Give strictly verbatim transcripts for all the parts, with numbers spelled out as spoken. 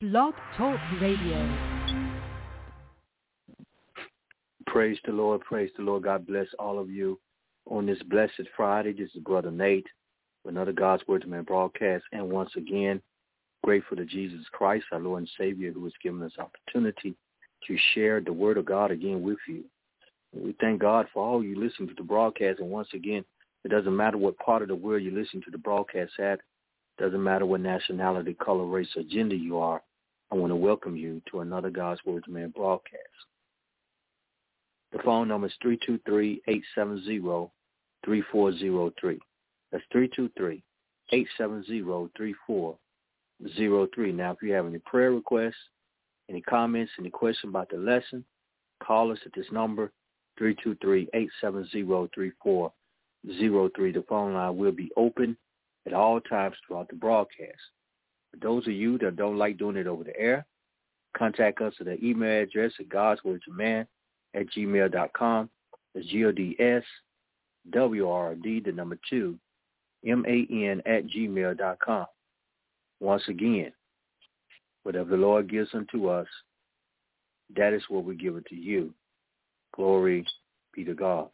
Blog Talk Radio. Praise the Lord, praise the Lord. God bless all of you on this blessed Friday. This is Brother Nate with another God's Word to Man broadcast. And once again, grateful to Jesus Christ, our Lord and Savior, who has given us opportunity to share the Word of God again with you. We thank God for all you listening to the broadcast. And once again, it doesn't matter what part of the world you listen to the broadcast at. It doesn't matter what nationality, color, race, or gender you are. I want to welcome you to another God's Word to Man broadcast. The phone number is three two three, eight seven zero, three four zero three. That's three two three, eight seven zero, three four zero three. Now, if you have any prayer requests, any comments, any questions about the lesson, call us at this number, three two three, eight seven zero, three four zero three. The phone line will be open at all times throughout the broadcast. For those of you that don't like doing it over the air, contact us at the email address at godswordtoman at gmail dot com. It's G O D S W R R D, the number two, M A N at gmail dot com. Once again, whatever the Lord gives unto us, that is what we give it to you. Glory be to God.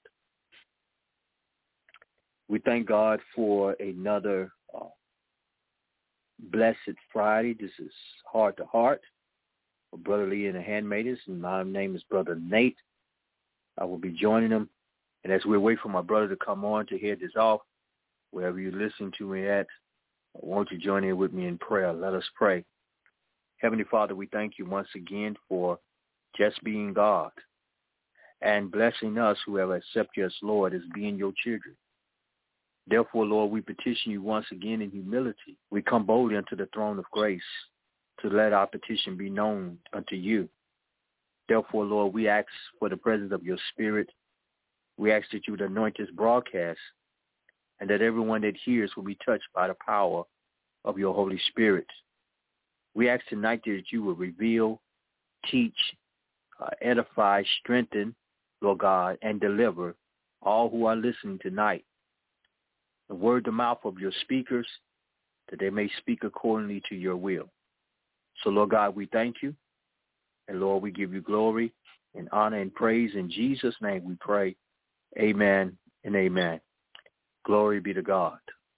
We thank God for another uh, blessed Friday. This is Heart to Heart with Brother Lee and the Handmaidens, and my name is Brother Nate. I will be joining them. And as we wait for my brother to come on to head this off, wherever you listen to me at, won't you join in with me in prayer? Let us pray. Heavenly Father, we thank you once again for just being God and blessing us who have accepted you as Lord as being your children. Therefore, Lord, we petition you once again in humility. We come boldly unto the throne of grace to let our petition be known unto you. Therefore, Lord, we ask for the presence of your Spirit. We ask that you would anoint this broadcast and that everyone that hears will be touched by the power of your Holy Spirit. We ask tonight that you will reveal, teach, uh, edify, strengthen, Lord God, and deliver all who are listening tonight. The word the mouth of your speakers, that they may speak accordingly to your will. So, Lord God, we thank you. And, Lord, we give you glory and honor and praise. In Jesus' name we pray. Amen and amen. Glory be to God.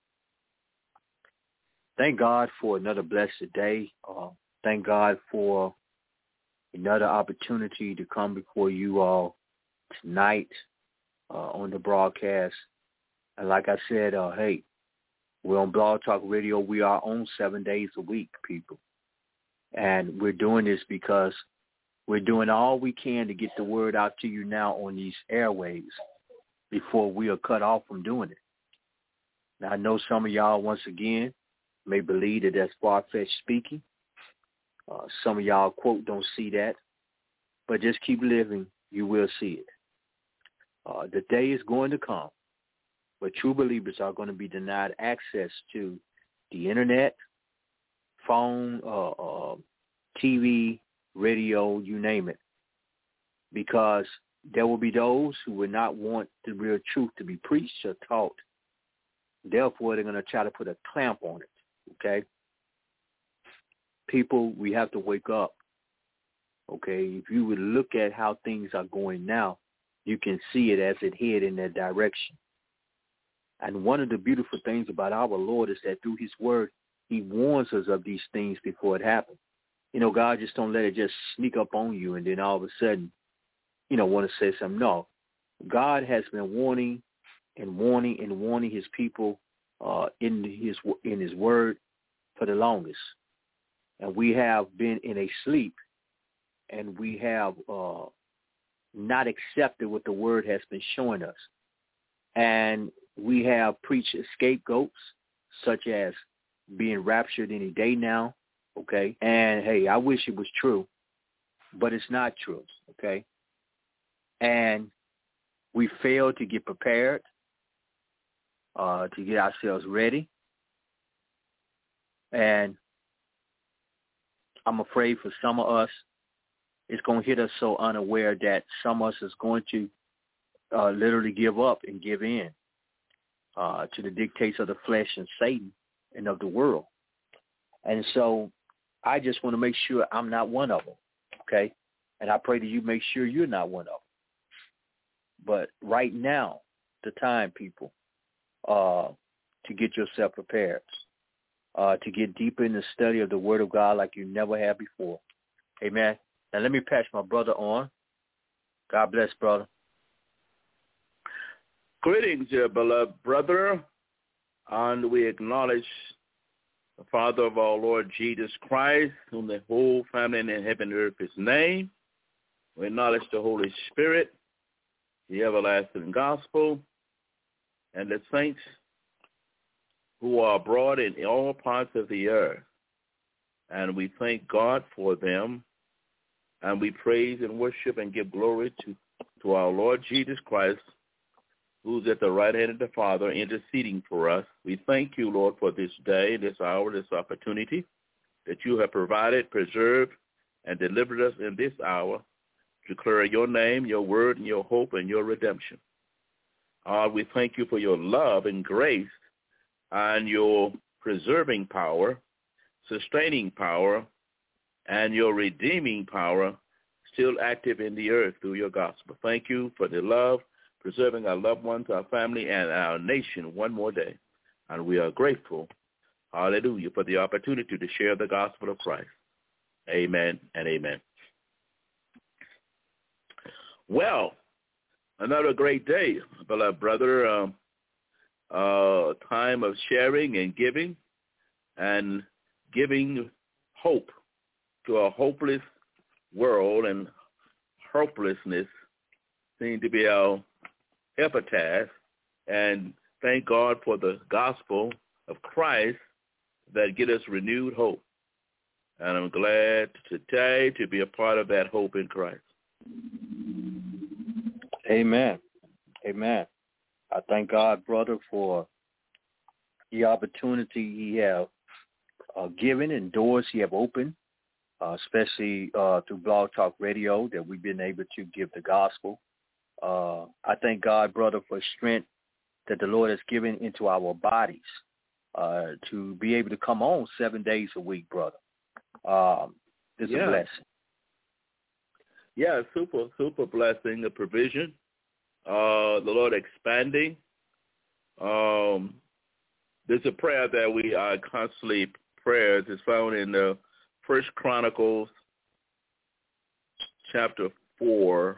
Thank God for another blessed day. Uh, thank God for another opportunity to come before you all tonight uh, on the broadcast. And like I said, uh, hey, we're on Blog Talk Radio. We are on seven days a week, people. And we're doing this because we're doing all we can to get the word out to you now on these airwaves before we are cut off from doing it. Now, I know some of y'all, once again, may believe that that's far-fetched speaking. Uh, some of y'all, quote, don't see that. But just keep living. You will see it. Uh, the day is going to come where true believers are going to be denied access to the internet, phone, uh, uh, T V, radio, you name it, because there will be those who will not want the real truth to be preached or taught. Therefore, they're going to try to put a clamp on it, okay? People, we have to wake up, okay? If you would look at how things are going now, you can see it as it head in that direction. And one of the beautiful things about our Lord is that through his word, he warns us of these things before it happens. You know, God just don't let it just sneak up on you and then all of a sudden, you know, want to say something. No, God has been warning and warning and warning his people uh, in his in his word for the longest. And we have been in a sleep, and we have uh, not accepted what the word has been showing us. And we have preached scapegoats, such as being raptured any day now, okay? And, hey, I wish it was true, but it's not true, okay? And we failed to get prepared, uh, to get ourselves ready. And I'm afraid for some of us, it's going to hit us so unaware that some of us is going to uh, literally give up and give in uh, to the dictates of the flesh and Satan and of the world. And so I just want to make sure I'm not one of them, okay? And I pray that you make sure you're not one of them. But right now, the time, people, uh, to get yourself prepared, uh, to get deeper in the study of the Word of God like you never have before. Amen. Now let me pass my brother on. God bless, brother. Greetings, dear beloved brother, and we acknowledge the Father of our Lord Jesus Christ, whom the whole family in heaven and earth is named. We acknowledge the Holy Spirit, the everlasting gospel, and the saints who are abroad in all parts of the earth. And we thank God for them, and we praise and worship and give glory to, to our Lord Jesus Christ, who's at the right hand of the Father, interceding for us. We thank you, Lord, for this day, this hour, this opportunity that you have provided, preserved, and delivered us in this hour to declare your name, your word, and your hope, and your redemption. Uh, we thank you for your love and grace and your preserving power, sustaining power, and your redeeming power still active in the earth through your gospel. Thank you for the love, preserving our loved ones, our family, and our nation one more day. And we are grateful, hallelujah, for the opportunity to share the gospel of Christ. Amen and amen. Well, another great day, beloved brother, um, uh, time of sharing and giving, and giving hope to a hopeless world, and hopelessness seems to be our epitaph. And thank God for the gospel of Christ that get us renewed hope. And I'm glad today to be a part of that hope in Christ. Amen. Amen. I thank God, brother, for the opportunity he have uh, given and doors he have opened, uh, especially uh, through Blog Talk Radio, that we've been able to give the gospel. Uh, I thank God, brother, for strength that the Lord has given into our bodies uh, to be able to come on seven days a week, brother. Um, it's yeah. a blessing. Yeah, super, super blessing, a provision. Uh, the Lord expanding. Um, there's a prayer that we are constantly prayers. It's found in the First Chronicles, chapter four,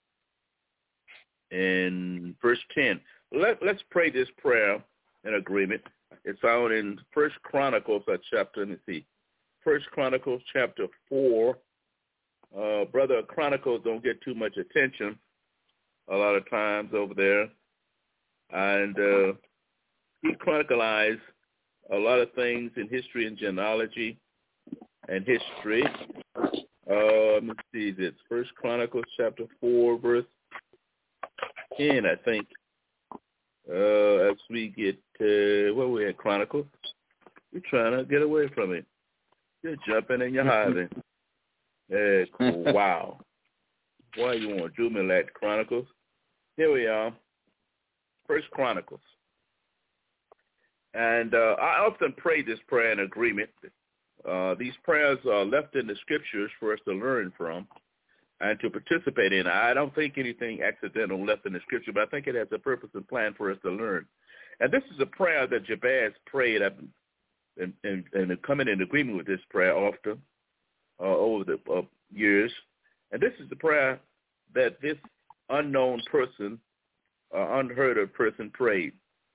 in verse ten. Let, let's pray this prayer in agreement. It's found in First Chronicles, that chapter. Let me see. First Chronicles, chapter four. Uh, brother, Chronicles don't get too much attention a lot of times over there, and uh, he chronicalized a lot of things in history and genealogy and history. Uh, let me see this. First Chronicles chapter four, verse ten, I think. Uh, as we get, uh, where we at, Chronicles? You're trying to get away from it. You're jumping and you're hiding. Uh, cool. Wow. Why you want to do me like Chronicles? Here we are. First Chronicles. And uh, I often pray this prayer in agreement. Uh, these prayers are left in the scriptures for us to learn from and to participate in. I don't think anything accidental left in the scripture, but I think it has a purpose and plan for us to learn. And this is a prayer that Jabez prayed, and, and, and coming in agreement with this prayer often uh, over the uh, years. And this is the prayer that this unknown person, uh, unheard of person prayed.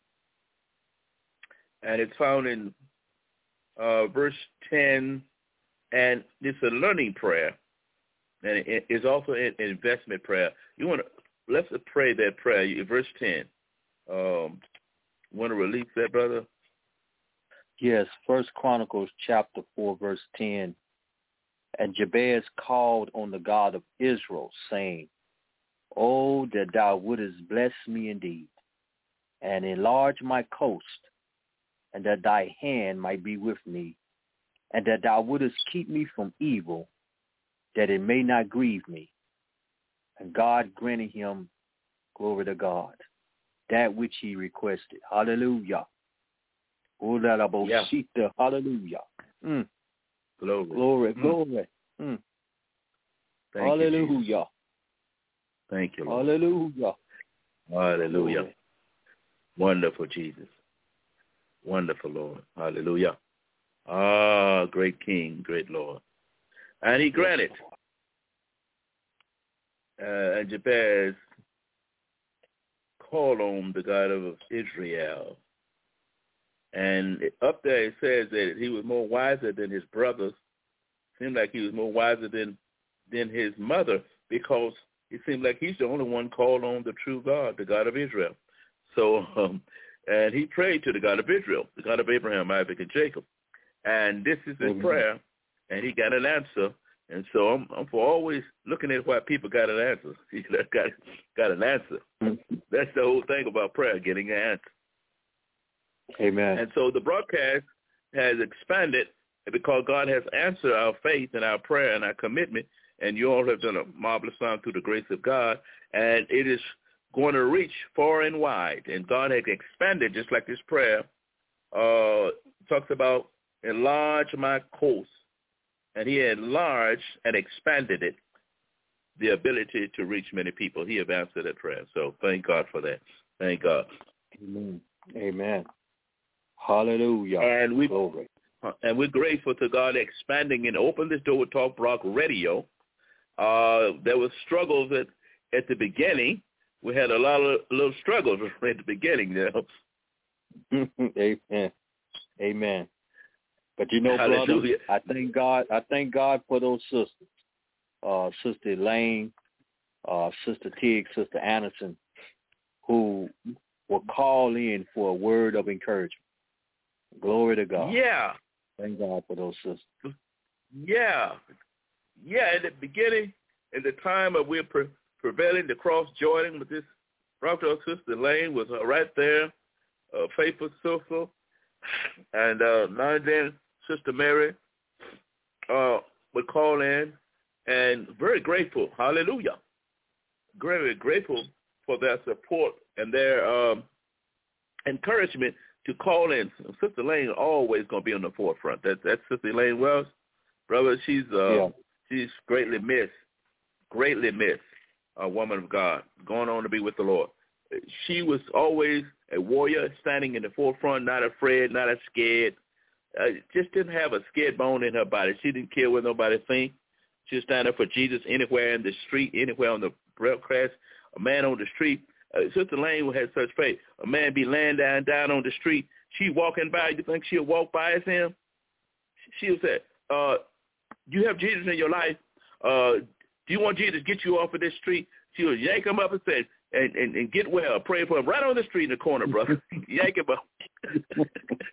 And it's found in uh, verse ten, and it's a learning prayer, and it is also an investment prayer. You want to let's pray that prayer. Verse ten. Um, want to release that, brother? Yes. First Chronicles chapter four, verse ten. And Jabez called on the God of Israel, saying, "Oh, that thou wouldest bless me indeed, and enlarge my coast, and that thy hand might be with me, and that thou wouldest keep me from evil, that it may not grieve me." And God granted him, glory to God, that which he requested. Hallelujah. Yeah. Hallelujah. Mm. Glory. Glory, Mm. glory. Mm. Thank Hallelujah. You, Thank you, Lord. Hallelujah. Hallelujah. Glory. Wonderful, Jesus. Wonderful, Lord. Hallelujah. Ah, great King, great Lord. And he granted. Uh, and Jabez called on the God of Israel. And up there it says that he was more wiser than his brothers. Seemed like he was more wiser than than his mother, because it seemed like he's the only one called on the true God, the God of Israel. So, um, and he prayed to the God of Israel, the God of Abraham, Isaac, and Jacob. And this is his mm-hmm. prayer, and he got an answer. And so I'm, I'm for always looking at why people got an answer. He got, got an answer. Mm-hmm. That's the whole thing about prayer, getting an answer. Amen. And so the broadcast has expanded because God has answered our faith and our prayer and our commitment, and you all have done a marvelous job through the grace of God, and it is going to reach far and wide. And God has expanded, just like this prayer uh, talks about, enlarge my coast. And he enlarged and expanded it, the ability to reach many people. He has answered that prayer. So thank God for that. Thank God. Amen. Amen. Hallelujah. And we Glory. and we're grateful to God expanding and open this door with Talk Rock Radio. Uh, there was struggles at, at the beginning. We had a lot of little struggles at the beginning, you know. Amen. Amen. But you know, Hallelujah. brother, I thank God. I thank God for those sisters, uh, Sister Elaine, uh, Sister Tig, Sister Anderson, who will call in for a word of encouragement. Glory to God. Yeah. Thank God for those sisters. Yeah. Yeah, in the beginning, in the time of we're pre- prevailing to cross Jordan with this Doctor Sister Lane was uh, right there, uh, faithful sister, and uh, now and then Sister Mary uh, would call in, and very grateful. Hallelujah. Very grateful for their support and their um, encouragement to call in. Sister Lane always going to be on the forefront. That, that's Sister Elaine Wells. Brother, she's uh, yeah. she's greatly missed, greatly missed, a woman of God, going on to be with the Lord. She was always a warrior, standing in the forefront, not afraid, not scared. Uh, just didn't have a scared bone in her body. She didn't care what nobody think. She was standing up for Jesus anywhere in the street, anywhere on the broadcast. A man on the street. Uh, Sister Lane had such faith. A man be laying down, down on the street. She walking by. You think she'll walk by as him? She'll say, uh, you have Jesus in your life. Uh, do you want Jesus to get you off of this street? She'll yank him up and say, and, and, and get well. Pray for him right on the street in the corner, brother. Yank him up.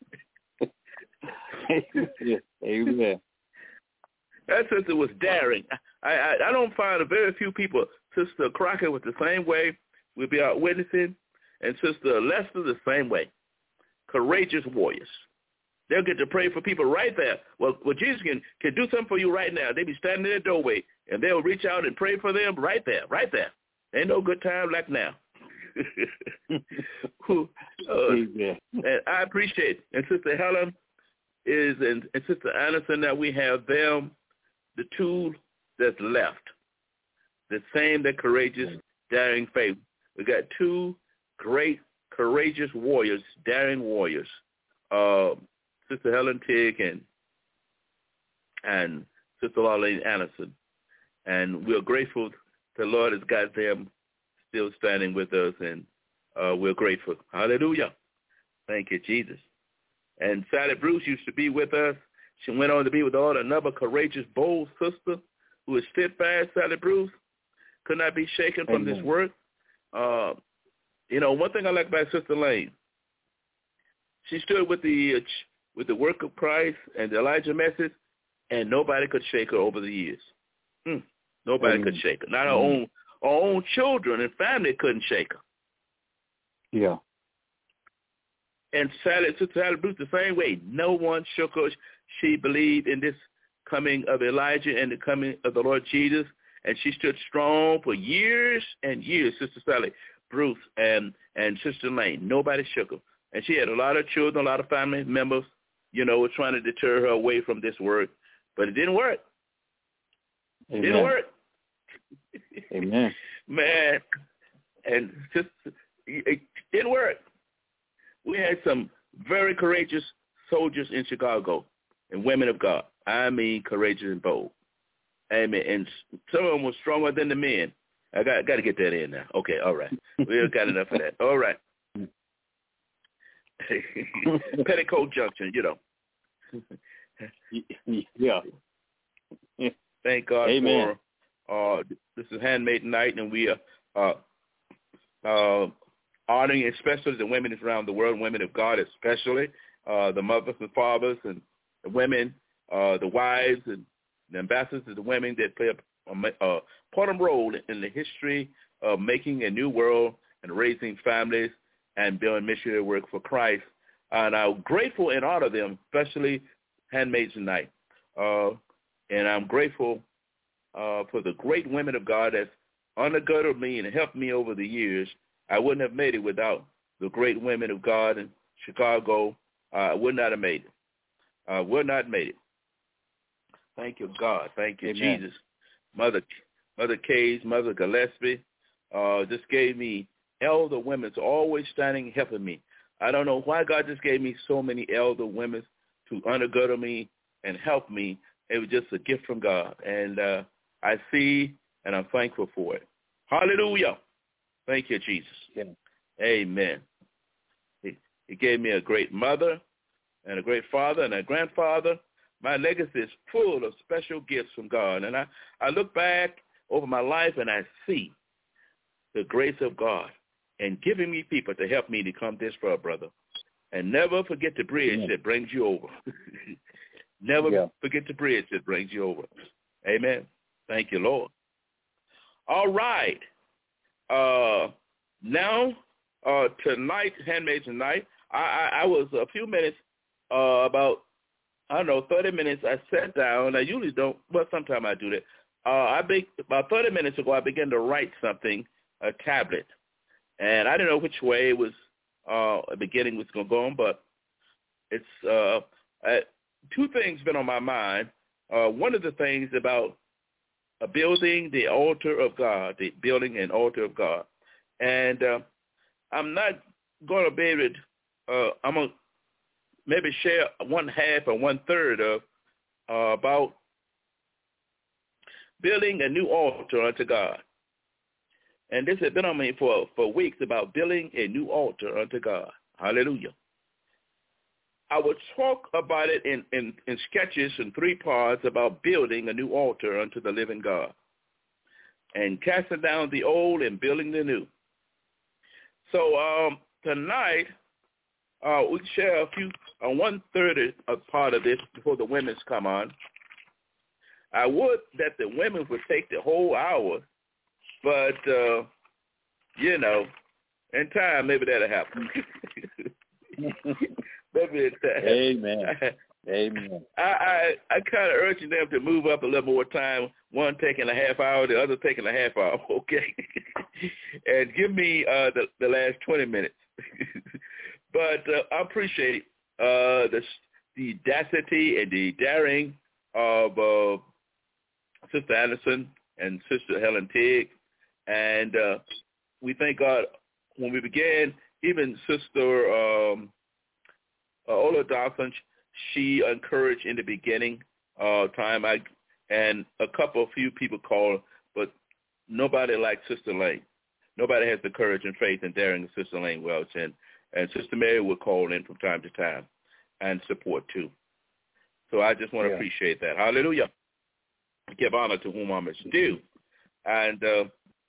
Amen. That sister was daring. I, I I don't find a very few people. Sister Crockett was the same way. We'll be out witnessing. And Sister Lester the same way. Courageous warriors. They'll get to pray for people right there. Well, well Jesus can, can do something for you right now. They'll be standing in the doorway, and they'll reach out and pray for them right there, right there. Ain't no good time like now. uh, and I appreciate it. And Sister Helen is, and, and Sister Anderson, that we have them, the two that's left. The same, that courageous, daring faith. We got two great, courageous warriors, daring warriors. Uh, Sister Helen Tig and and Sister Arlene Anderson. And we're grateful the Lord has got them still standing with us, and uh, we're grateful. Hallelujah. Thank you, Jesus. And Sally Bruce used to be with us. She went on to be with all another courageous, bold sister who is steadfast. Sally Bruce could not be shaken from Amen. This work. Uh, you know, one thing I like about Sister Lane, she stood with the uh, with the work of Christ and the Elijah message, and nobody could shake her over the years. Mm, nobody Amen. could shake her. Not her Amen. own her own children and family couldn't shake her. Yeah. And Sally, Sister Sally Bruce, the same way. No one shook her. She believed in this coming of Elijah and the coming of the Lord Jesus, and she stood strong for years and years, Sister Sally Bruce and, and Sister Lane. Nobody shook her. And she had a lot of children, a lot of family members, you know, were trying to deter her away from this work. but it didn't work. It Amen. didn't work. Amen. Man, and just it didn't work. We had some very courageous soldiers in Chicago and women of God. I mean, courageous and bold. Amen. And some of them were stronger than the men. I got got to get that in now. Okay, all right. We got enough of that. All right. Petticoat Junction, you know. Yeah. Thank God Amen. for uh, this is Handmaiden Night, and we are uh, uh, honoring especially the women around the world, women of God especially, uh, the mothers and fathers and the women, uh, the wives and the ambassadors of the women that play a, a, a important role in the history of making a new world and raising families and doing missionary work for Christ. And I'm grateful and honor them, especially Handmaids Night. Uh, and I'm grateful uh, for the great women of God that's undergirded me and helped me over the years. I wouldn't have made it without the great women of God in Chicago. Uh, I would not have made it. I would not have made it. Thank you, God. Thank you, Amen. Jesus. Mother Mother Case, Mother Gillespie uh, just gave me elder women always standing helping me. I don't know why God just gave me so many elder women to undergird me and help me. It was just a gift from God. And uh, I see and I'm thankful for it. Hallelujah. Thank you, Jesus. Yeah. Amen. He, he gave me a great mother and a great father and a grandfather. My legacy is full of special gifts from God. And I, I look back over my life and I see the grace of God and giving me people to help me to come this far, brother. And never forget the bridge yeah. that brings you over. Never yeah. forget the bridge that brings you over. Amen. Thank you, Lord. All right. Uh, now, uh, tonight, Handmaids Night, I, I, I was a few minutes, uh, about, I don't know, thirty minutes, I sat down. I usually don't, well, sometimes I do that. Uh, I be, about thirty minutes ago, I began to write something, a tablet. And I didn't know which way it was, uh, the beginning was going to go on, but it's, uh, uh, two things been on my mind. Uh, one of the things about uh, building the altar of God, the building an altar of God. And uh, I'm not going to be able to, uh, I'm going to maybe share one half or one third of uh, about building a new altar unto God. And this has been on me for, for weeks about building a new altar unto God. Hallelujah. I would talk about it in, in, in sketches in three parts about building a new altar unto the living God and casting down the old and building the new. So um, tonight, uh, we share a few, uh, one-third of part of this before the women's come on. I would that the women would take the whole hour, but, uh, you know, in time, maybe that'll happen. maybe it's time. Amen. Amen. I, I, I kind of urging them to move up a little more time, one taking a half hour, the other taking a half hour, okay? And give me uh, the, the last twenty minutes. But uh, I appreciate uh, the, the audacity and the daring of uh, Sister Anderson and Sister Helen Tigg. And uh, we thank God when we began, even Sister um, uh, Ola Dawson, she encouraged in the beginning uh, time, I, and a couple, few people called, but nobody like Sister Lane. Nobody has the courage and faith and daring of Sister Lane Welch. And, and Sister Mary would call in from time to time and support too. So I just want to yeah. appreciate that. Hallelujah. Give honor to whom honor is due. And, uh,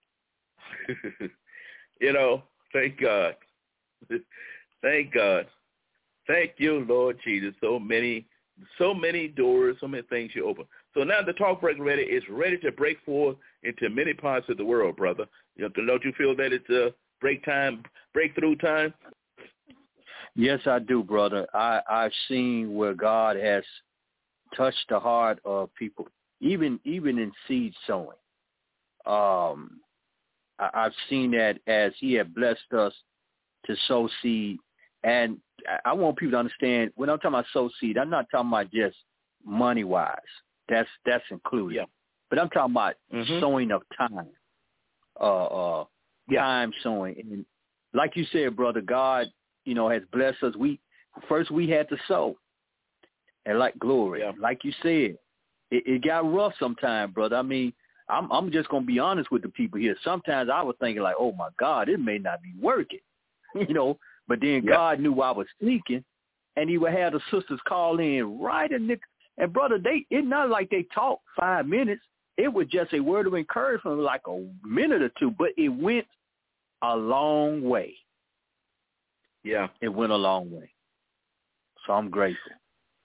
you know, thank God. Thank God. Thank you, Lord Jesus. So many, so many doors, so many things you open. So now the talk break ready is ready to break forth into many parts of the world, brother. You know, don't you feel that it's a break time, breakthrough time? Yes, I do, brother. I, I've seen where God has touched the heart of people, even even in seed sowing. Um, I, I've seen that as he had blessed us to sow seed. And I want people to understand, when I'm talking about sow seed, I'm not talking about just money-wise. That's that's included. Yeah. But I'm talking about mm-hmm. sowing of time, uh, uh, yeah. time sowing. And like you said, brother, God, you know, has blessed us. We first we had to sow, and like glory, yeah. like you said, it, it got rough sometimes, brother. I mean, I'm I'm just gonna be honest with the people here. Sometimes I was thinking like, oh my God, it may not be working, you know. But then yeah. God knew I was thinking, and He would have the sisters call in right in the and brother, they it's not like they talked five minutes. It was just a word of encouragement, like a minute or two, but it went a long way. Yeah. It went a long way. So I'm grateful.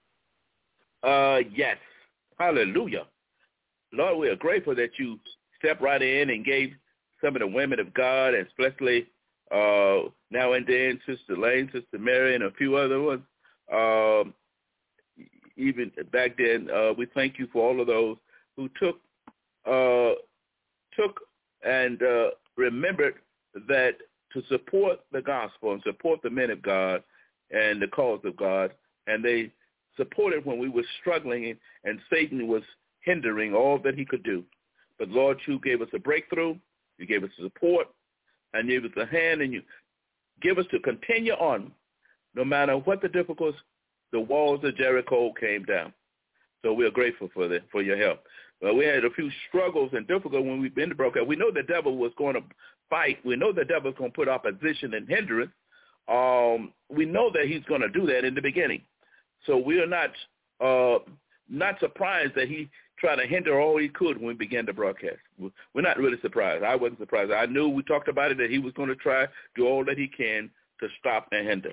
Uh, yes. Hallelujah. Lord, we are grateful that you stepped right in and gave some of the women of God, and especially uh, now and then Sister Lane, Sister Mary, and a few other ones. Um, even back then, uh, we thank you for all of those who took Uh, took and uh, remembered that to support the gospel and support the men of God and the cause of God, and they supported when we were struggling and, and Satan was hindering all that he could do. But Lord, you gave us a breakthrough, you gave us support, and you gave us a hand, and you give us to continue on no matter what the difficulties, the walls of Jericho came down. So we are grateful for the, for your help. Well, we had a few struggles and difficulties when we've been to broadcast. We know the devil was going to fight. We know the devil is going to put opposition and hindrance. Um, we know that he's going to do that in the beginning. So we are not uh, not surprised that he tried to hinder all he could when we began to broadcast. We're not really surprised. I wasn't surprised. I knew, we talked about it, that he was going to try do all that he can to stop and hinder.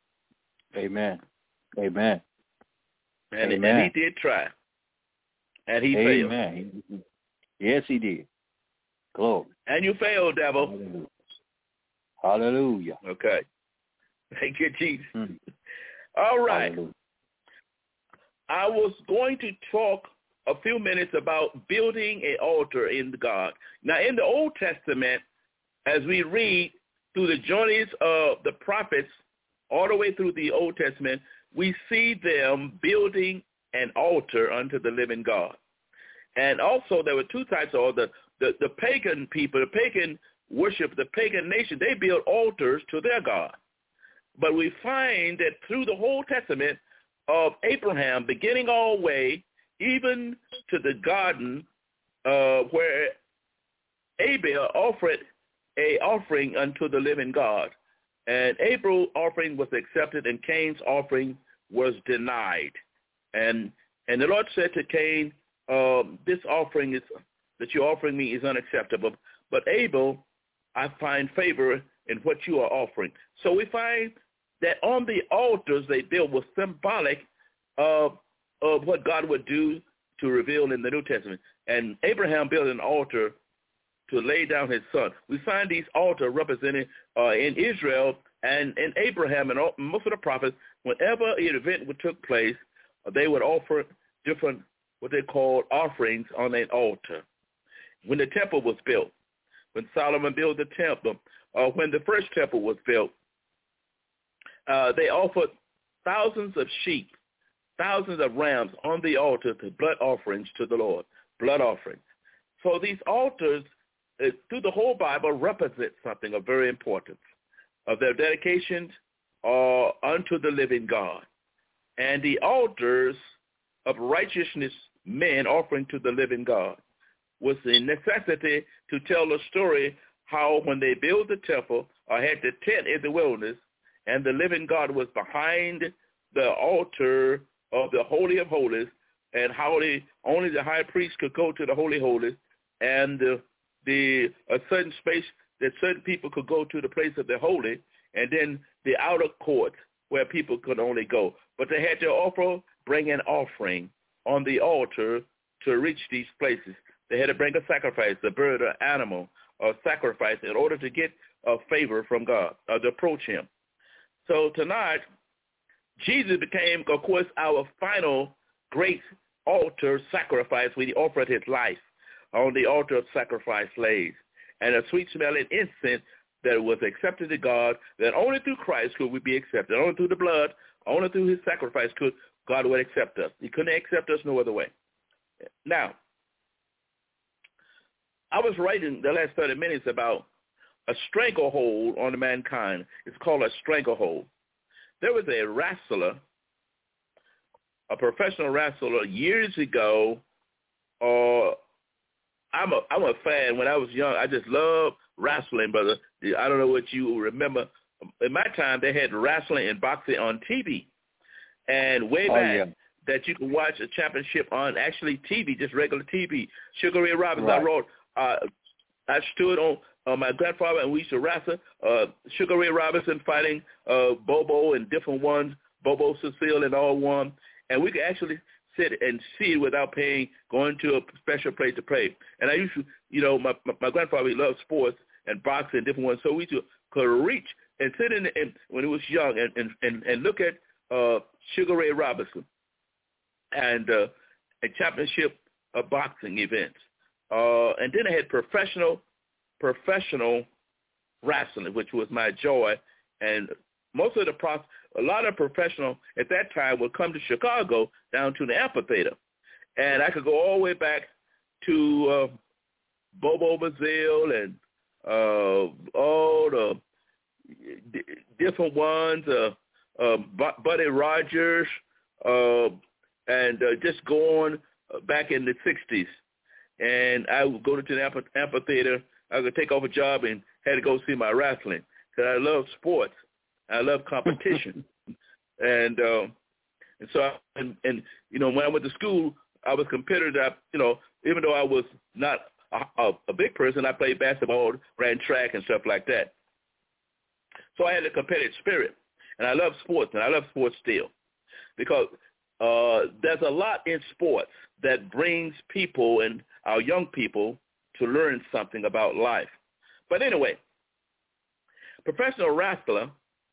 Amen. Amen. And, Amen. and he did try. And he Amen. failed. Yes, he did. Glory. And you failed, devil. Hallelujah. Hallelujah. Okay. Thank you, Jesus. Hmm. All right. Hallelujah. I was going to talk a few minutes about building an altar in God. Now, in the Old Testament, as we read through the journeys of the prophets all the way through the Old Testament, we see them building an altar unto the living God. And also there were two types of the, the, the pagan people, the pagan worship, the pagan nation, they built altars to their God. But we find that through the whole Testament of Abraham, beginning all the way, even to the garden uh, where Abel offered a offering unto the living God. And Abel's offering was accepted and Cain's offering was denied. And and the Lord said to Cain, um, this offering is that you're offering me is unacceptable. But Abel, I find favor in what you are offering. So we find that on the altars they built was symbolic of, of what God would do to reveal in the New Testament. And Abraham built an altar to lay down his son. We find these altars represented uh, in Israel and in Abraham and all, most of the prophets. Whenever an event would took place, uh, they would offer different, what they called offerings on an altar. When the temple was built, when Solomon built the temple, or when the first temple was built, uh, they offered thousands of sheep, thousands of rams on the altar to blood offerings to the Lord, blood offerings. So these altars, uh, through the whole Bible, represent something of very importance, of their dedication uh, unto the living God. And the altars of righteousness men offering to the living God was the necessity to tell a story how when they built the temple or had the tent in the wilderness and the living God was behind the altar of the Holy of Holies, and how they, only the high priest could go to the Holy Holies, and the, the a certain space that certain people could go to the place of the holy, and then the outer court where people could only go. But they had to offer, bring an offering on the altar to reach these places. They had to bring a sacrifice, a bird or animal, or sacrifice in order to get a favor from God, or to approach him. So tonight, Jesus became, of course, our final great altar sacrifice when he offered his life on the altar of sacrifice laid, and a sweet-smelling incense that was accepted to God, that only through Christ could we be accepted. Only through the blood, only through his sacrifice could God would accept us. He couldn't accept us no other way. Now, I was writing the last thirty minutes about a stranglehold on mankind. It's called a stranglehold. There was a wrestler, a professional wrestler years ago. Uh, I'm a I'm a fan. When I was young, I just loved wrestling, brother. I don't know what you remember. In my time, they had wrestling and boxing on T V. And way Oh, back, yeah. that you can watch a championship on actually T V, just regular T V. Sugar Ray Robinson, Right. I wrote, uh, I stood on uh, my grandfather, and we used to wrestle. Uh, Sugar Ray Robinson fighting uh, Bobo and different ones, Bobo, Cecile, and all one. And we could actually sit and see it without paying, going to a special place to pay. And I used to, you know, my my, my grandfather, he loved sports and boxing and different ones, so we used to could reach and sit in, in when he was young and, and, and, and look at uh, Sugar Ray Robinson and uh, a championship of boxing events. Uh, and then I had professional professional wrestling, which was my joy. And most of the pro- a lot of professional at that time would come to Chicago down to the amphitheater. And I could go all the way back to uh, Bobo Brazil and uh, all the d- different ones, uh, uh, B- Buddy Rogers, uh, and uh, just going back in the sixties. And I would go to the amph- amphitheater. I could take off a job and had to go see my wrestling because I love sports. I love competition. and uh, and so, I, and, and, you know, when I went to school, I was competitive. I, you know, even though I was not a, a, a big person, I played basketball, ran track and stuff like that. So I had a competitive spirit. And I love sports, and I love sports still because uh, there's a lot in sports that brings people and our young people to learn something about life. But anyway, professional wrestler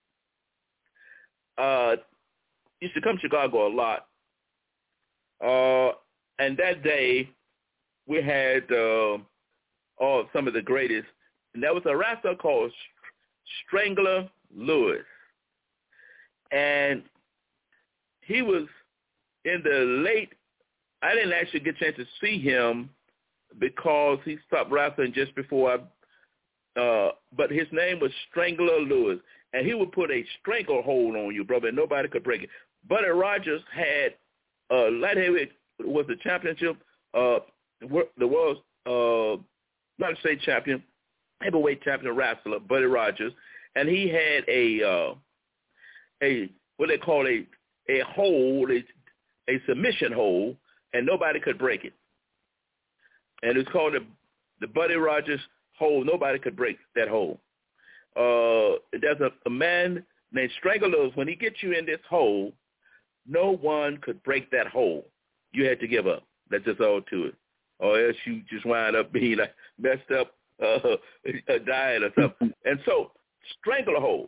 uh, used to come to Chicago a lot. Uh, and that day we had uh, oh, some of the greatest. And there was a wrestler called Strangler Lewis. And he was in the late, I didn't actually get a chance to see him because he stopped wrestling just before I, uh, but his name was Strangler Lewis. And he would put a stranglehold on you, brother, and nobody could break it. Buddy Rogers had, uh, light heavyweight was the championship, uh, the world's, uh, not state champion, heavyweight champion wrestler, Buddy Rogers. And he had a, uh, a what they call a a hold, a, a submission hold, and nobody could break it. And it's called the the Buddy Rogers hold. Nobody could break that hold. Uh, there's a, a man named Strangler Lewis. When he gets you in this hole, no one could break that hole. You had to give up. That's just all to it. Or else you just wind up being like messed up, uh, dying or something. And so, stranglehold.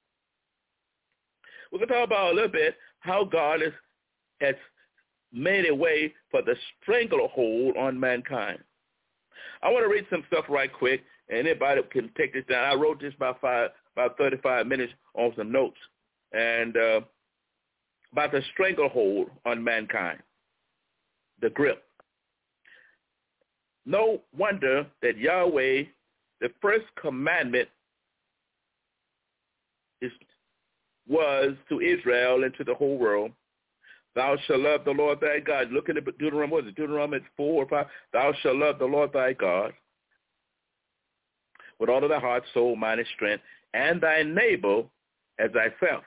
We're going to talk about a little bit how God is, has made a way for the stranglehold on mankind. I want to read some stuff right quick, and anybody can take this down. I wrote this about five, about thirty-five minutes on some notes, and uh, about the stranglehold on mankind, the grip. No wonder that Yahweh, the first commandment is was to Israel and to the whole world, thou shalt love the Lord thy God. Look at it, Deuteronomy, what is it, Deuteronomy four or five? Thou shalt love the Lord thy God with all of thy heart, soul, mind, and strength, and thy neighbor as thyself.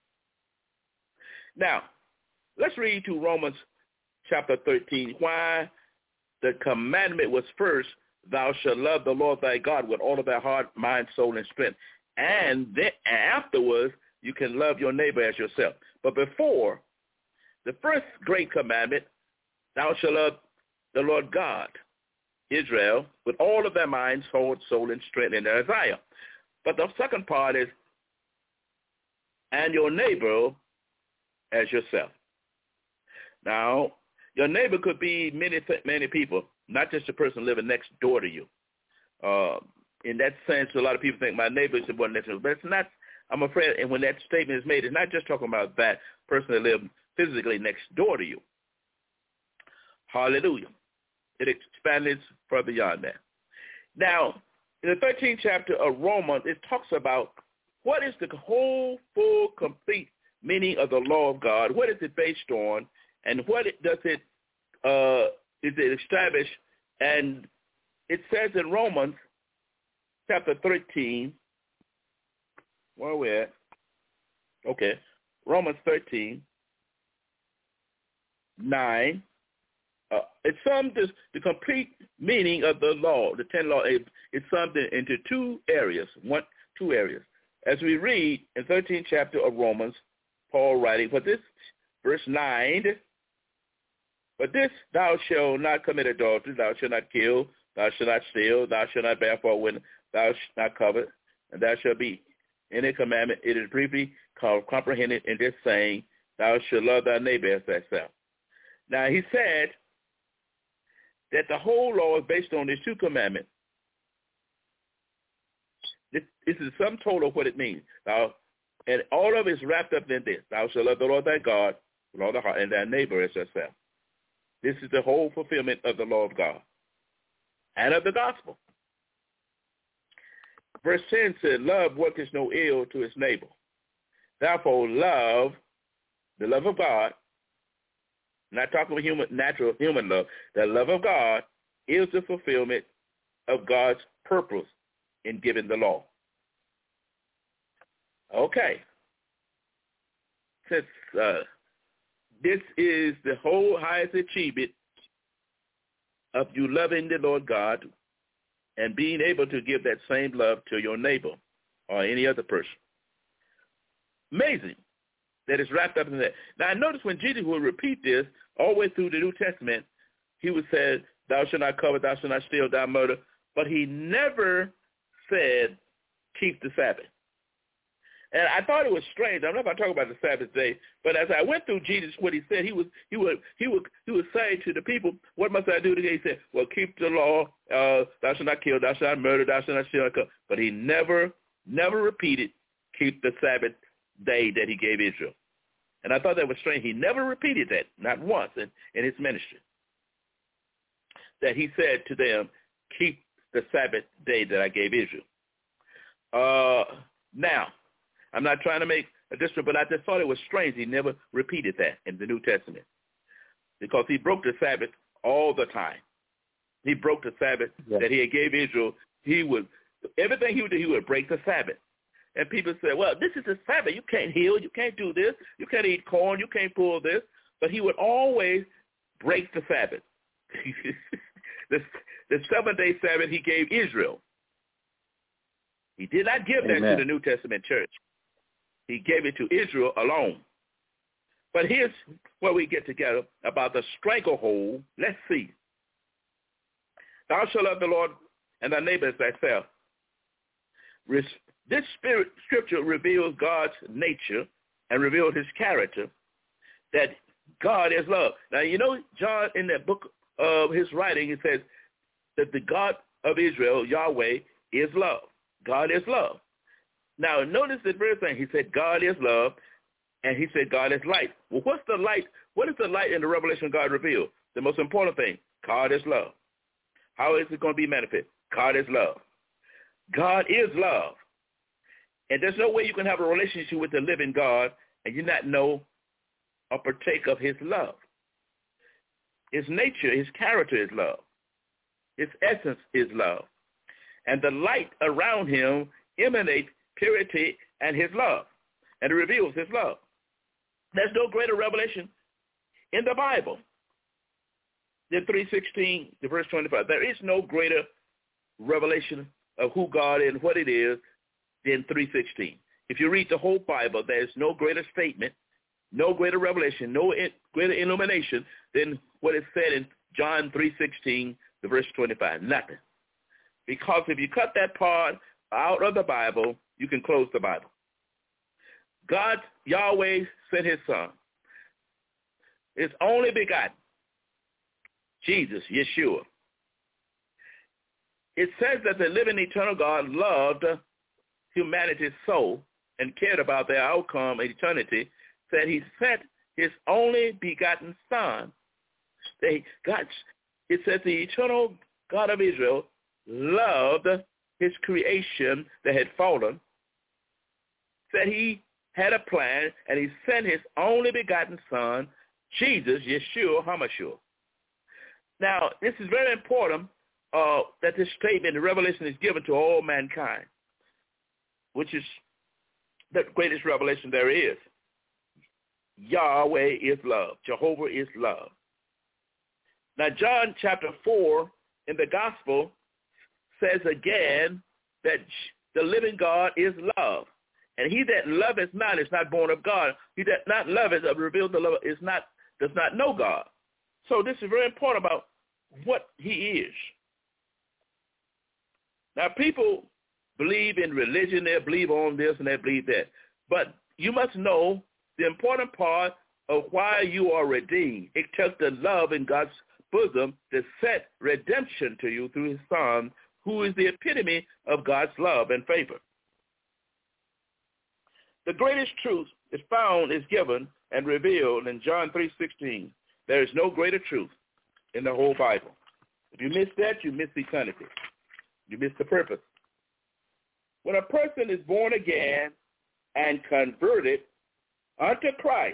Now, let's read to Romans chapter thirteen, why the commandment was first, thou shalt love the Lord thy God with all of thy heart, mind, soul, and strength. And then afterwards, you can love your neighbor as yourself. But before, the first great commandment, thou shalt love the Lord God, Israel, with all of their mind, soul, soul, and strength, and their desire. But the second part is, and your neighbor as yourself. Now, your neighbor could be many, many people, not just the person living next door to you. Uh, in that sense, a lot of people think my neighbor is the one next door, but it's not. I'm afraid, and when that statement is made, it's not just talking about that person that lives physically next door to you. Hallelujah. It expanded further beyond that. Now, in the thirteenth chapter of Romans, it talks about what is the whole, full, complete meaning of the law of God. What is it based on, and what it, does it uh, is it established? And it says in Romans chapter thirteen, where are we at? Okay, Romans thirteen, nine. Uh, it sums this, the complete meaning of the law, the ten law. It, it summed it into two areas, one, two areas. As we read in thirteenth chapter of Romans, Paul writing, for this, verse nine, but this thou shalt not commit adultery, thou shalt not kill, thou shalt not steal, thou shalt not bear false witness, thou shalt not covet, and thou shalt be in a commandment. It is briefly called comprehended in this saying, thou shalt love thy neighbor as thyself. Now he said that the whole law is based on these two commandments. This, this is the sum total of what it means. Thou, and all of it is wrapped up in this. Thou shalt love the Lord thy God with all thy heart, and thy neighbor as thyself. This is the whole fulfillment of the law of God and of the gospel. Verse ten said, love worketh no ill to his neighbor. Therefore, love, the love of God, not talking about human, natural human love, the love of God is the fulfillment of God's purpose in giving the law. Okay. Since uh, this is the whole highest achievement of you loving the Lord God and being able to give that same love to your neighbor or any other person. Amazing that it's wrapped up in that. Now, I notice when Jesus would repeat this all the way through the New Testament, he would say, thou shalt not covet, thou shalt not steal, thou murder. But he never said, keep the Sabbath. And I thought it was strange. I'm not going to talk about the Sabbath day, but as I went through Jesus, what he said, he was he would he would he would say to the people, "What must I do today?" He said, "Well, keep the law. Uh, thou shalt not kill. Thou shalt not murder. Thou shalt not steal." But he never never repeated, "Keep the Sabbath day that he gave Israel." And I thought that was strange. He never repeated that, not once in, in his ministry. That he said to them, "Keep the Sabbath day that I gave Israel." Uh, now. I'm not trying to make a distinction, but I just thought it was strange. He never repeated that in the New Testament because he broke the Sabbath all the time. He broke the Sabbath yeah. that he gave Israel. He would, everything he would do, he would break the Sabbath. And people say, well, this is the Sabbath. You can't heal. You can't do this. You can't eat corn. You can't pull this. But he would always break the Sabbath. the, the seventh-day Sabbath he gave Israel. He did not give Amen. that to the New Testament church. He gave it to Israel alone. But here's where we get together about the stranglehold. Let's see. Thou shalt love the Lord and thy neighbor as thyself. This spirit scripture reveals God's nature and reveals his character, that God is love. Now, you know, John, in that book of his writing, he says that the God of Israel, Yahweh, is love. God is love. Now, notice the very thing. He said God is love, and he said God is light. Well, what's the light? What is the light in the revelation God revealed? The most important thing, God is love. How is it going to be manifest? God is love. God is love. And there's no way you can have a relationship with the living God and you not know or partake of his love. His nature, his character is love. His essence is love. And the light around him emanates purity and his love, and it reveals his love. There's no greater revelation in the Bible than three sixteen to verse twenty-five. There is no greater revelation of who God is and what it is than three sixteen. If you read the whole Bible, there's no greater statement, no greater revelation, no greater illumination than what is said in John three sixteen to verse twenty-five. Nothing. Because if you cut that part out of the Bible, you can close the Bible. God, Yahweh, sent his son, his only begotten, Jesus, Yeshua. It says that the living eternal God loved humanity so and cared about their outcome in eternity that he sent his only begotten son They God, it says the eternal God of Israel loved his creation that had fallen, said he had a plan, and he sent his only begotten son, Jesus, Yeshua HaMashiach. Now, this is very important uh, that this statement in Revelation is given to all mankind, which is the greatest revelation there is. Yahweh is love. Jehovah is love. Now, John chapter four in the gospel says again that the living God is love. And he that loveth not is not born of God. He that not loveth or revealed the love is not, does not know God. So this is very important about what he is. Now, people believe in religion. They believe on this and they believe that. But you must know the important part of why you are redeemed. It took the love in God's bosom to set redemption to you through his son, who is the epitome of God's love and favor. The greatest truth is found, is given, and revealed in John three sixteen. There is no greater truth in the whole Bible. If you miss that, you miss eternity. You miss the purpose. When a person is born again and converted unto Christ,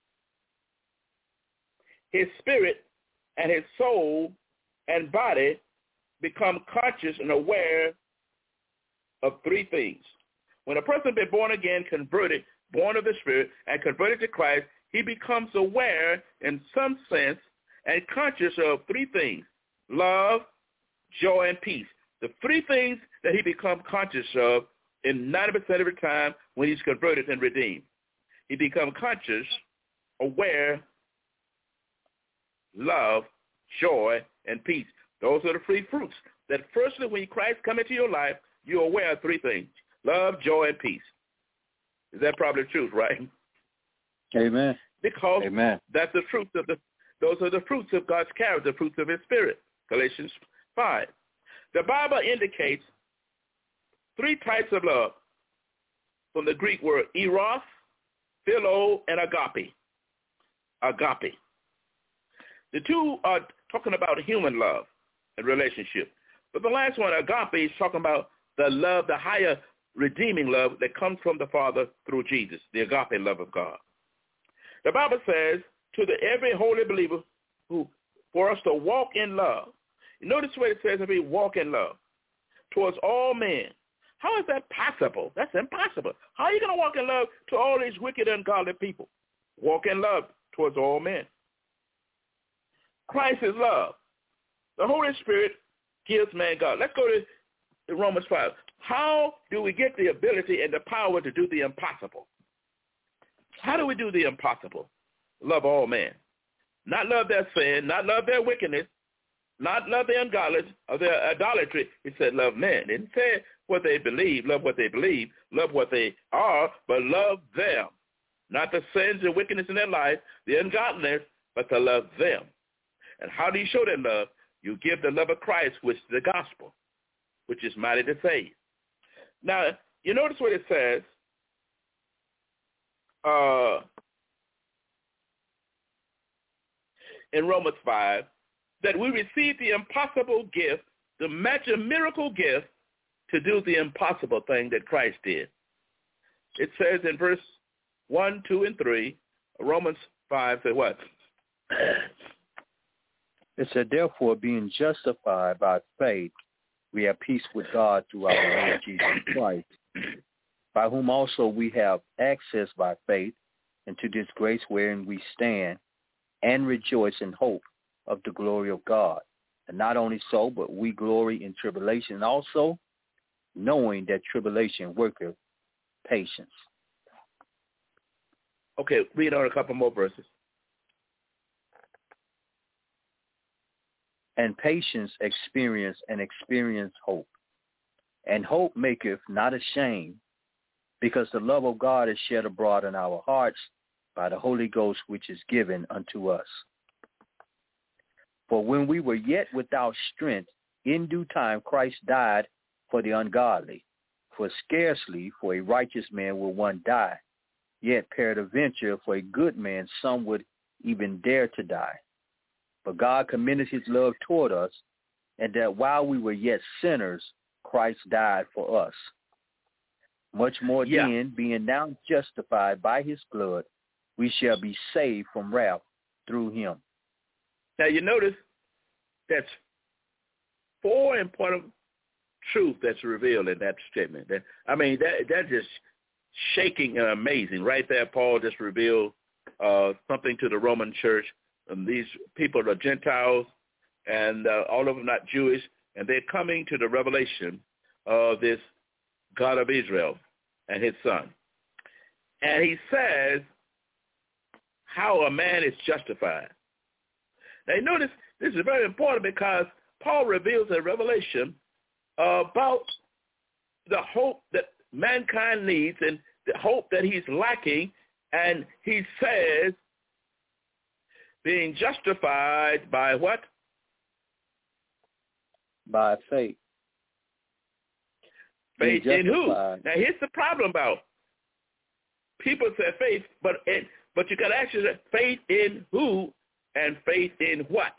his spirit and his soul and body become conscious and aware of three things. When a person been born again, converted, born of the Spirit, and converted to Christ, he becomes aware in some sense and conscious of three things: love, joy, and peace. The three things that he becomes conscious of in ninety percent of the time when he's converted and redeemed. He becomes conscious, aware, love, joy, and peace. Those are the three fruits. That firstly, when Christ comes into your life, you're aware of three things: love, joy, and peace. Is that probably the truth, right? Amen. Because Amen. that's the fruits of the, those are the fruits of God's character, the fruits of his spirit. Galatians five. The Bible indicates three types of love from the Greek word eros, philo, and agape. Agape. The two are talking about human love and relationship. But the last one, agape, is talking about the love, the higher redeeming love that comes from the Father through Jesus, the agape love of God. The Bible says to the every holy believer who, for us to walk in love. You notice what it says, if we walk in love towards all men. How is that possible? That's impossible. How are you going to walk in love to all these wicked, ungodly people? Walk in love towards all men. Christ is love. The Holy Spirit gives man God. Let's go to Romans five. How do we get the ability and the power to do the impossible? How do we do the impossible? Love all men. Not love their sin, not love their wickedness, not love their ungodliness or their idolatry. He said love men. He didn't say what they believe, love what they believe, love what they are, but love them. Not the sins and wickedness in their life, the ungodliness, but to love them. And how do you show that love? You give the love of Christ, which is the gospel, which is mighty to save. Now, you notice what it says. Uh, in Romans five, that we receive the impossible gift, the magic miracle gift, to do the impossible thing that Christ did. It says in verse one, two, and three, Romans five, say what? It said, therefore, being justified by faith, we have peace with God through our Lord Jesus Christ, by whom also we have access by faith into this grace wherein we stand and rejoice in hope of the glory of God. And not only so, but we glory in tribulation also, knowing that tribulation worketh patience. Okay, read on a couple more verses. And patience experience and experience hope. And hope maketh not ashamed, because the love of God is shed abroad in our hearts by the Holy Ghost, which is given unto us. For when we were yet without strength, in due time Christ died for the ungodly. For scarcely for a righteous man will one die, yet peradventure for a good man some would even dare to die. But God commended his love toward us, and that while we were yet sinners, Christ died for us. Much more Yeah. then, being now justified by his blood, we shall be saved from wrath through him. Now you notice that's four important truths that's revealed in that statement. That, I mean, that that's just shaking and amazing. Right there, Paul just revealed uh, something to the Roman church. And these people are Gentiles, and uh, all of them not Jewish, and they're coming to the revelation of this God of Israel and his son. And he says how a man is justified. Now, you notice this is very important because Paul reveals a revelation about the hope that mankind needs and the hope that he's lacking. And he says, being justified by what? By faith. Faith in who? Now, here's the problem about people say faith, but in, but you got to ask yourself, faith in who and faith in what?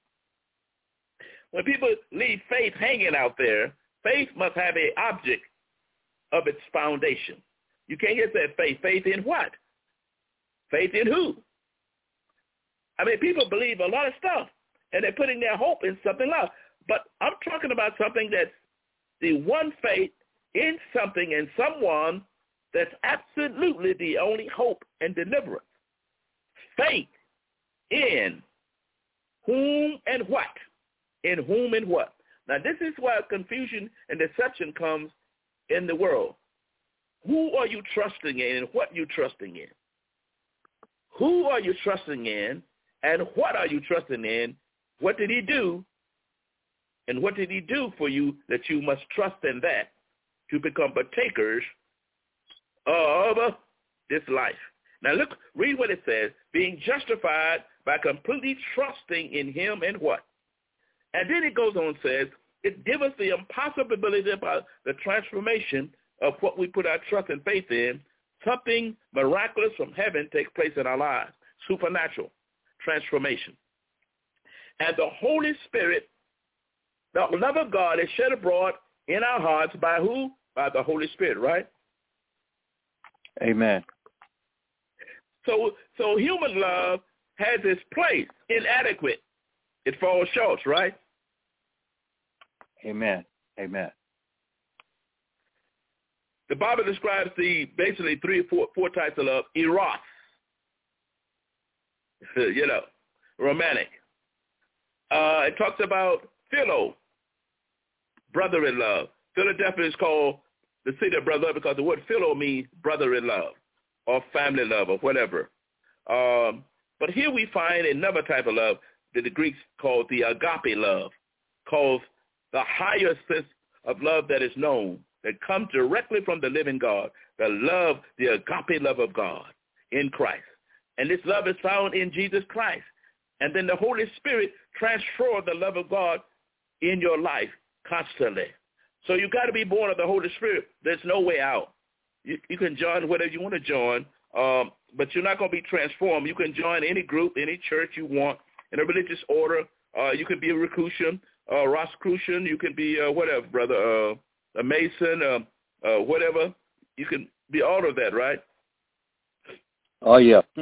When people leave faith hanging out there, faith must have an object of its foundation. You can't just say faith. Faith in what? Faith in who? I mean, people believe a lot of stuff, and they're putting their hope in something else. But I'm talking about something that's the one faith in something and someone that's absolutely the only hope and deliverance. Faith in whom and what? In whom and what? Now, this is where confusion and deception comes in the world. Who are you trusting in and what you trusting in? Who are you trusting in and what are you trusting in? What did he do? And what did he do for you that you must trust in that to become partakers of this life? Now look, read what it says. Being justified by completely trusting in him and what? And then it goes on and says, it gives us the impossibility about the transformation of what we put our trust and faith in. Something miraculous from heaven takes place in our lives. Supernatural transformation. And the Holy Spirit, the love of God, is shed abroad in our hearts by who? By the Holy Spirit, right? Amen. So, so human love has its place, inadequate. It falls short, right? Amen. Amen. The Bible describes the basically three or four, four types of love. Eros, you know, romantic. Uh, it talks about philo, brother in love. Philadelphia is called the city of brother because the word philo means brother in love or family love or whatever. Um, but here we find another type of love that the Greeks called the agape love, called the higher sense of love that is known, that comes directly from the living God, the love, the agape love of God in Christ. And this love is found in Jesus Christ. And then the Holy Spirit transfers the love of God in your life constantly. So you got to be born of the Holy Spirit. There's no way out. You, you can join whatever you want to join, um, but you're not going to be transformed. You can join any group, any church you want, in a religious order. Uh, you can be a Rosicrucian, uh, Rosicrucian. You can be uh, whatever, brother, uh, a Mason, uh, uh, whatever. You can be all of that, right? Oh, yeah. Hmm.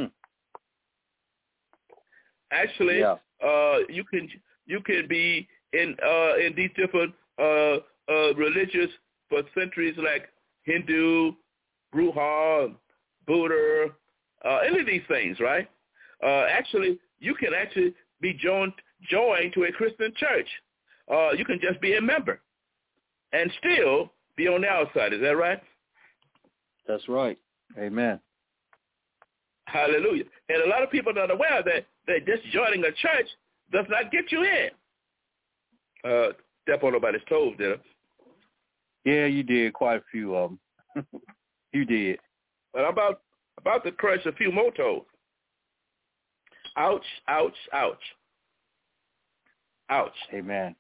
Actually, yeah. uh, you can you can be in uh, in these different uh, uh, religious for centuries, like Hindu, Bruja, Buddha, uh, any of these things, right? Uh, actually, you can actually be joined joined to a Christian church. Uh, you can just be a member and still be on the outside. Is that right? That's right. Amen. Hallelujah. And a lot of people are not aware that, that just joining a church does not get you in. Uh, step on nobody's toes there. Yeah, you did quite a few of them. You did. But I'm about, about to crush a few more toes. Ouch, ouch, ouch. Ouch. Amen.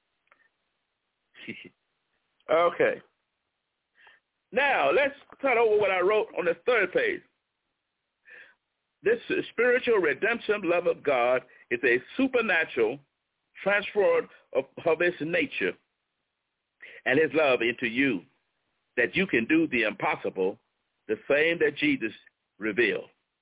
Okay. Now, let's turn over what I wrote on the third page. this spiritual redemption love of God is a supernatural transfer of, of his nature and his love into you, that you can do the impossible, the same that Jesus revealed.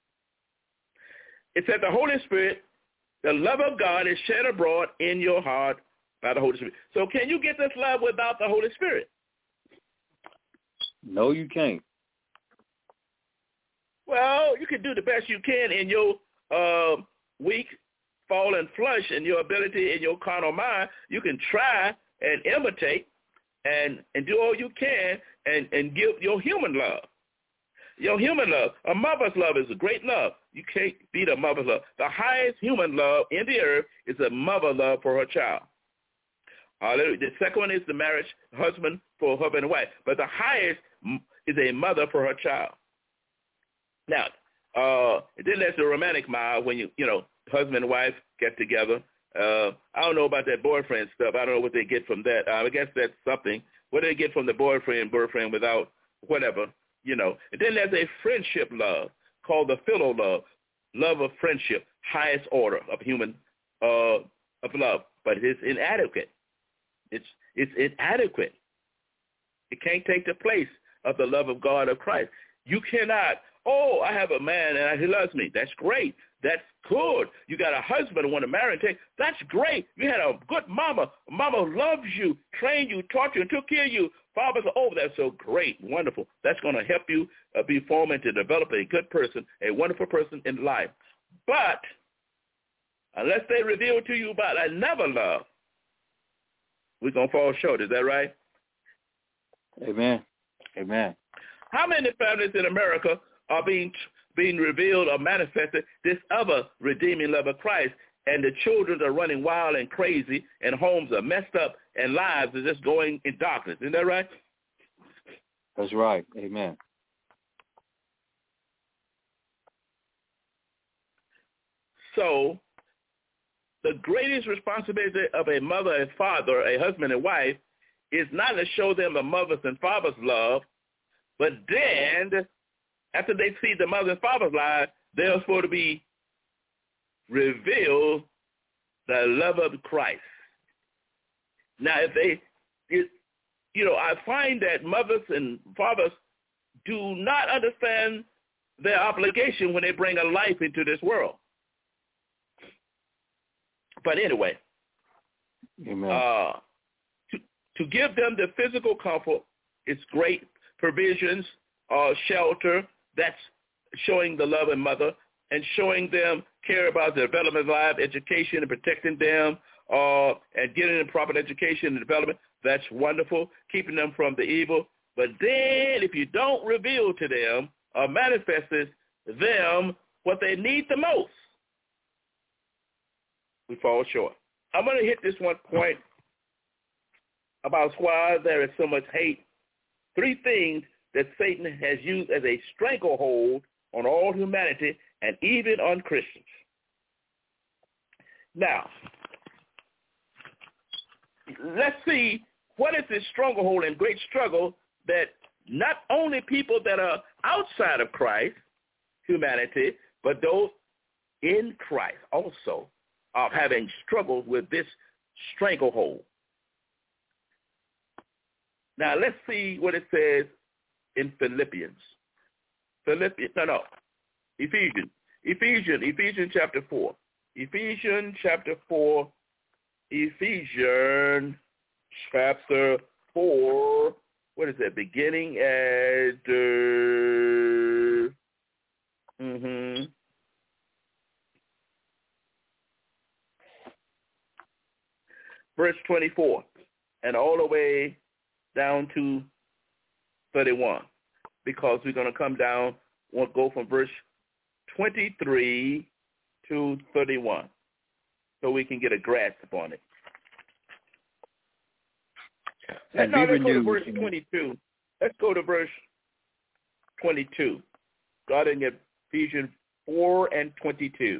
It said the Holy Spirit, the love of God is shed abroad in your heart by the Holy Spirit. So can you get this love without the Holy Spirit? No, you can't. Well, you can do the best you can in your uh, weak, fallen flesh and your ability in your carnal mind. You can try and imitate and, and do all you can and, and give your human love. Your human love. A mother's love is a great love. You can't beat a mother's love. The highest human love in the earth is a mother love for her child. Hallelujah. The second one is the marriage, husband for husband and wife. But the highest is a mother for her child. Now, uh, then there's the romantic mile when you, you know, husband and wife get together. Uh, I don't know about that boyfriend stuff. I don't know what they get from that. Uh, I guess that's something. What do they get from the boyfriend, boyfriend without whatever, you know. And then there's a friendship love called the philo love, love of friendship, highest order of human uh, of love, but it's inadequate. It's it's inadequate. It can't take the place of the love of God of Christ. You cannot. Oh, I have a man and he loves me. That's great. That's good. You got a husband who want to marry and take. That's great. You had a good mama. Mama loves you, trained you, taught you, and took care of you. Father said, oh, that's so great, wonderful. That's going to help you uh, be formed and to develop a good person, a wonderful person in life. But unless they reveal to you about another love, we're going to fall short. Is that right? Amen. Amen. How many families in America are being being revealed or manifested this other redeeming love of Christ, and the children are running wild and crazy, and homes are messed up, and lives are just going in darkness? Isn't that right? That's right. Amen. So the greatest responsibility of a mother and father, a husband and wife, is not to show them the mother's and father's love, but then after they see the mother and father's life, they're supposed to be reveal the love of Christ. Now, if they, it, you know, I find that mothers and fathers do not understand their obligation when they bring a life into this world. But anyway, Amen. Uh, to, to give them the physical comfort, it's great provisions, uh, shelter. That's showing the love of mother and showing them care about the development of life, education, and protecting them, uh, and getting them proper education and development. That's wonderful, keeping them from the evil. But then if you don't reveal to them or manifest them what they need the most, we fall short. I'm going to hit this one point about why there is so much hate. Three things that Satan has used as a stranglehold on all humanity and even on Christians. Now, let's see what is this stronghold and great struggle that not only people that are outside of Christ, humanity, but those in Christ also are having struggled with this stranglehold. Now, let's see what it says in Philippians. Philippians, no, no, Ephesians. Ephesians, Ephesians chapter four. Ephesians chapter four. Ephesians chapter four. What is that? Beginning at uh, mm-hmm. verse twenty-four, and all the way down to thirty-one, because we're going to come down, we'll go from verse twenty-three to thirty-one, so we can get a grasp on it. And now, be let's renewed. go to verse twenty-two. Let's go to verse twenty-two. Starting at Ephesians four and twenty-two.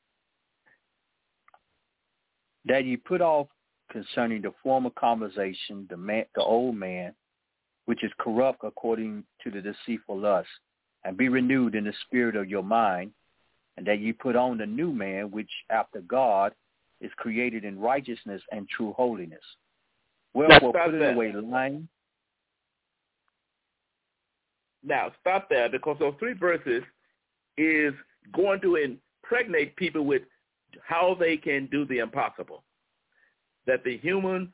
That ye put off concerning the former conversation, the man, the old man, which is corrupt according to the deceitful lust, and be renewed in the spirit of your mind, and that ye put on the new man, which after God is created in righteousness and true holiness. Wherefore, putting there. away lying. Now, stop there, because those three verses is going to impregnate people with how they can do the impossible, that the human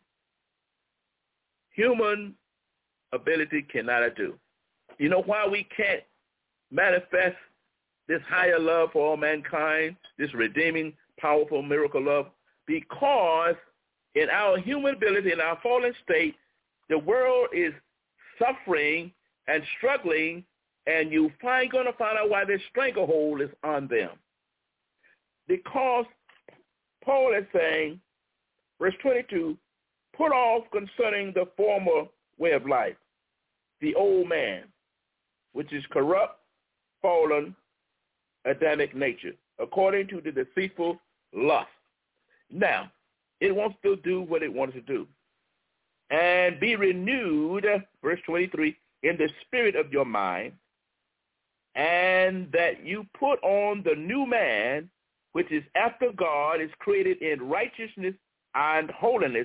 human ability cannot do. You know why we can't manifest this higher love for all mankind, this redeeming, powerful miracle love? Because in our human ability, in our fallen state, the world is suffering and struggling, and you find going to find out why this stranglehold is on them. Because Paul is saying, verse twenty-two, put off concerning the former way of life, the old man, which is corrupt, fallen, Adamic nature, according to the deceitful lust. Now, it wants to do what it wants to do. And be renewed, verse twenty-three, in the spirit of your mind, and that you put on the new man, which is after God, is created in righteousness and holiness.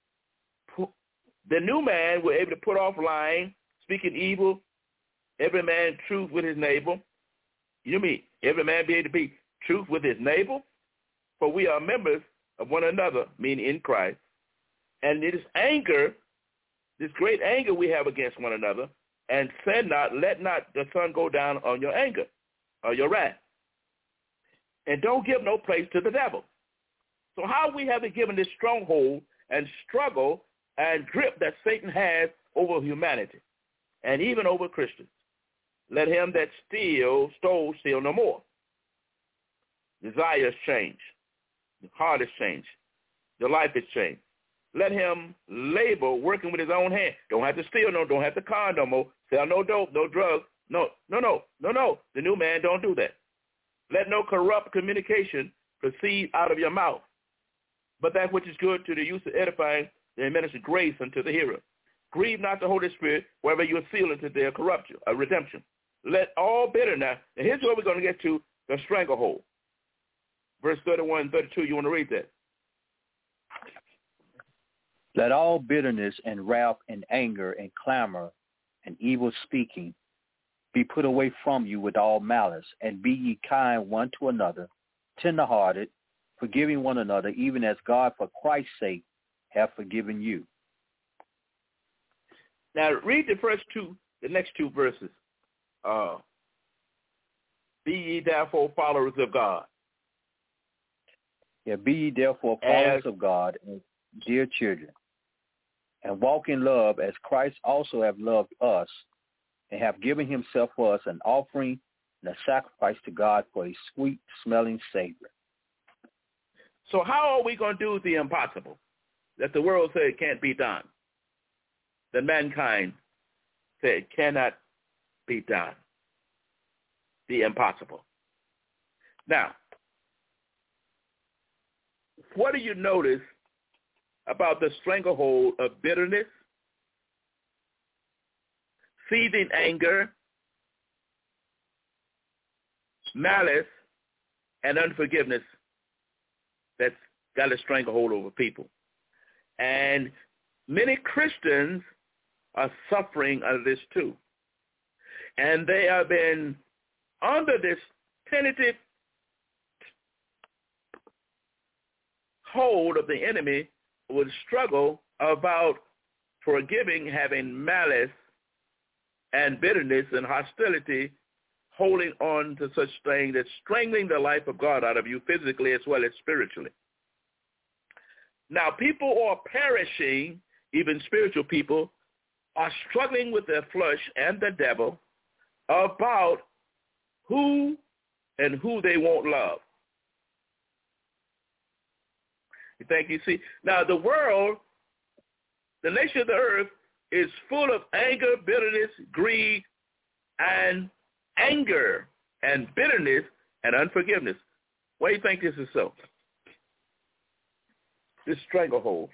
The new man will able to put off lying, speaking evil, every man truth with his neighbor. You mean every man be able to be truth with his neighbor? For we are members of one another, meaning in Christ. And it is anger, this great anger we have against one another, and sin not, let not the sun go down on your anger or your wrath. And don't give no place to the devil. So how we have been given this stronghold and struggle and grip that Satan has over humanity and even over Christians. Let him that steal, stole, steal no more. Desires change. The heart is changed. The life is changed. Let him labor working with his own hand. Don't have to steal no, don't have to con no more. Sell no dope, no drugs. No, no, no, no, no. The new man don't do that. Let no corrupt communication proceed out of your mouth, but that which is good to the use of edifying and administer grace unto the hearer. Grieve not the Holy Spirit, wherever you are sealed unto their corruption, a redemption. Let all bitterness, and here's where we're going to get to, the stranglehold. Verse thirty-one and thirty-two, you want to read that? Let all bitterness and wrath and anger and clamor and evil speaking be put away from you with all malice, and be ye kind one to another, tenderhearted, forgiving one another, even as God for Christ's sake hath forgiven you. Now read the first two, the next two verses. Uh, be ye therefore followers of God. Yeah, be ye therefore followers as, of God, and dear children, and walk in love as Christ also hath loved us, and have given himself for us an offering and a sacrifice to God for a sweet-smelling Savior. So how are we going to do the impossible that the world said it can't be done, that mankind said it cannot be done? The impossible. Now, what do you notice about the stranglehold of bitterness, seething anger, malice, and unforgiveness that's got a stranglehold over people? And many Christians are suffering under this too. And they have been under this tentative hold of the enemy with struggle about forgiving, having malice and bitterness and hostility, holding on to such things that's strangling the life of God out of you physically as well as spiritually. Now, people are perishing, even spiritual people, are struggling with their flesh and the devil about who and who they won't love. You think you see? Now, the world, the nation of the earth, is full of anger, bitterness, greed, and anger, and bitterness, and unforgiveness. Why do you think this is so? This stranglehold.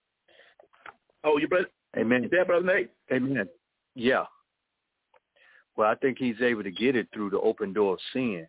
Oh, you brother? Amen. You there, Brother Nate? Amen. Yeah. Well, I think he's able to get it through the open door of sin.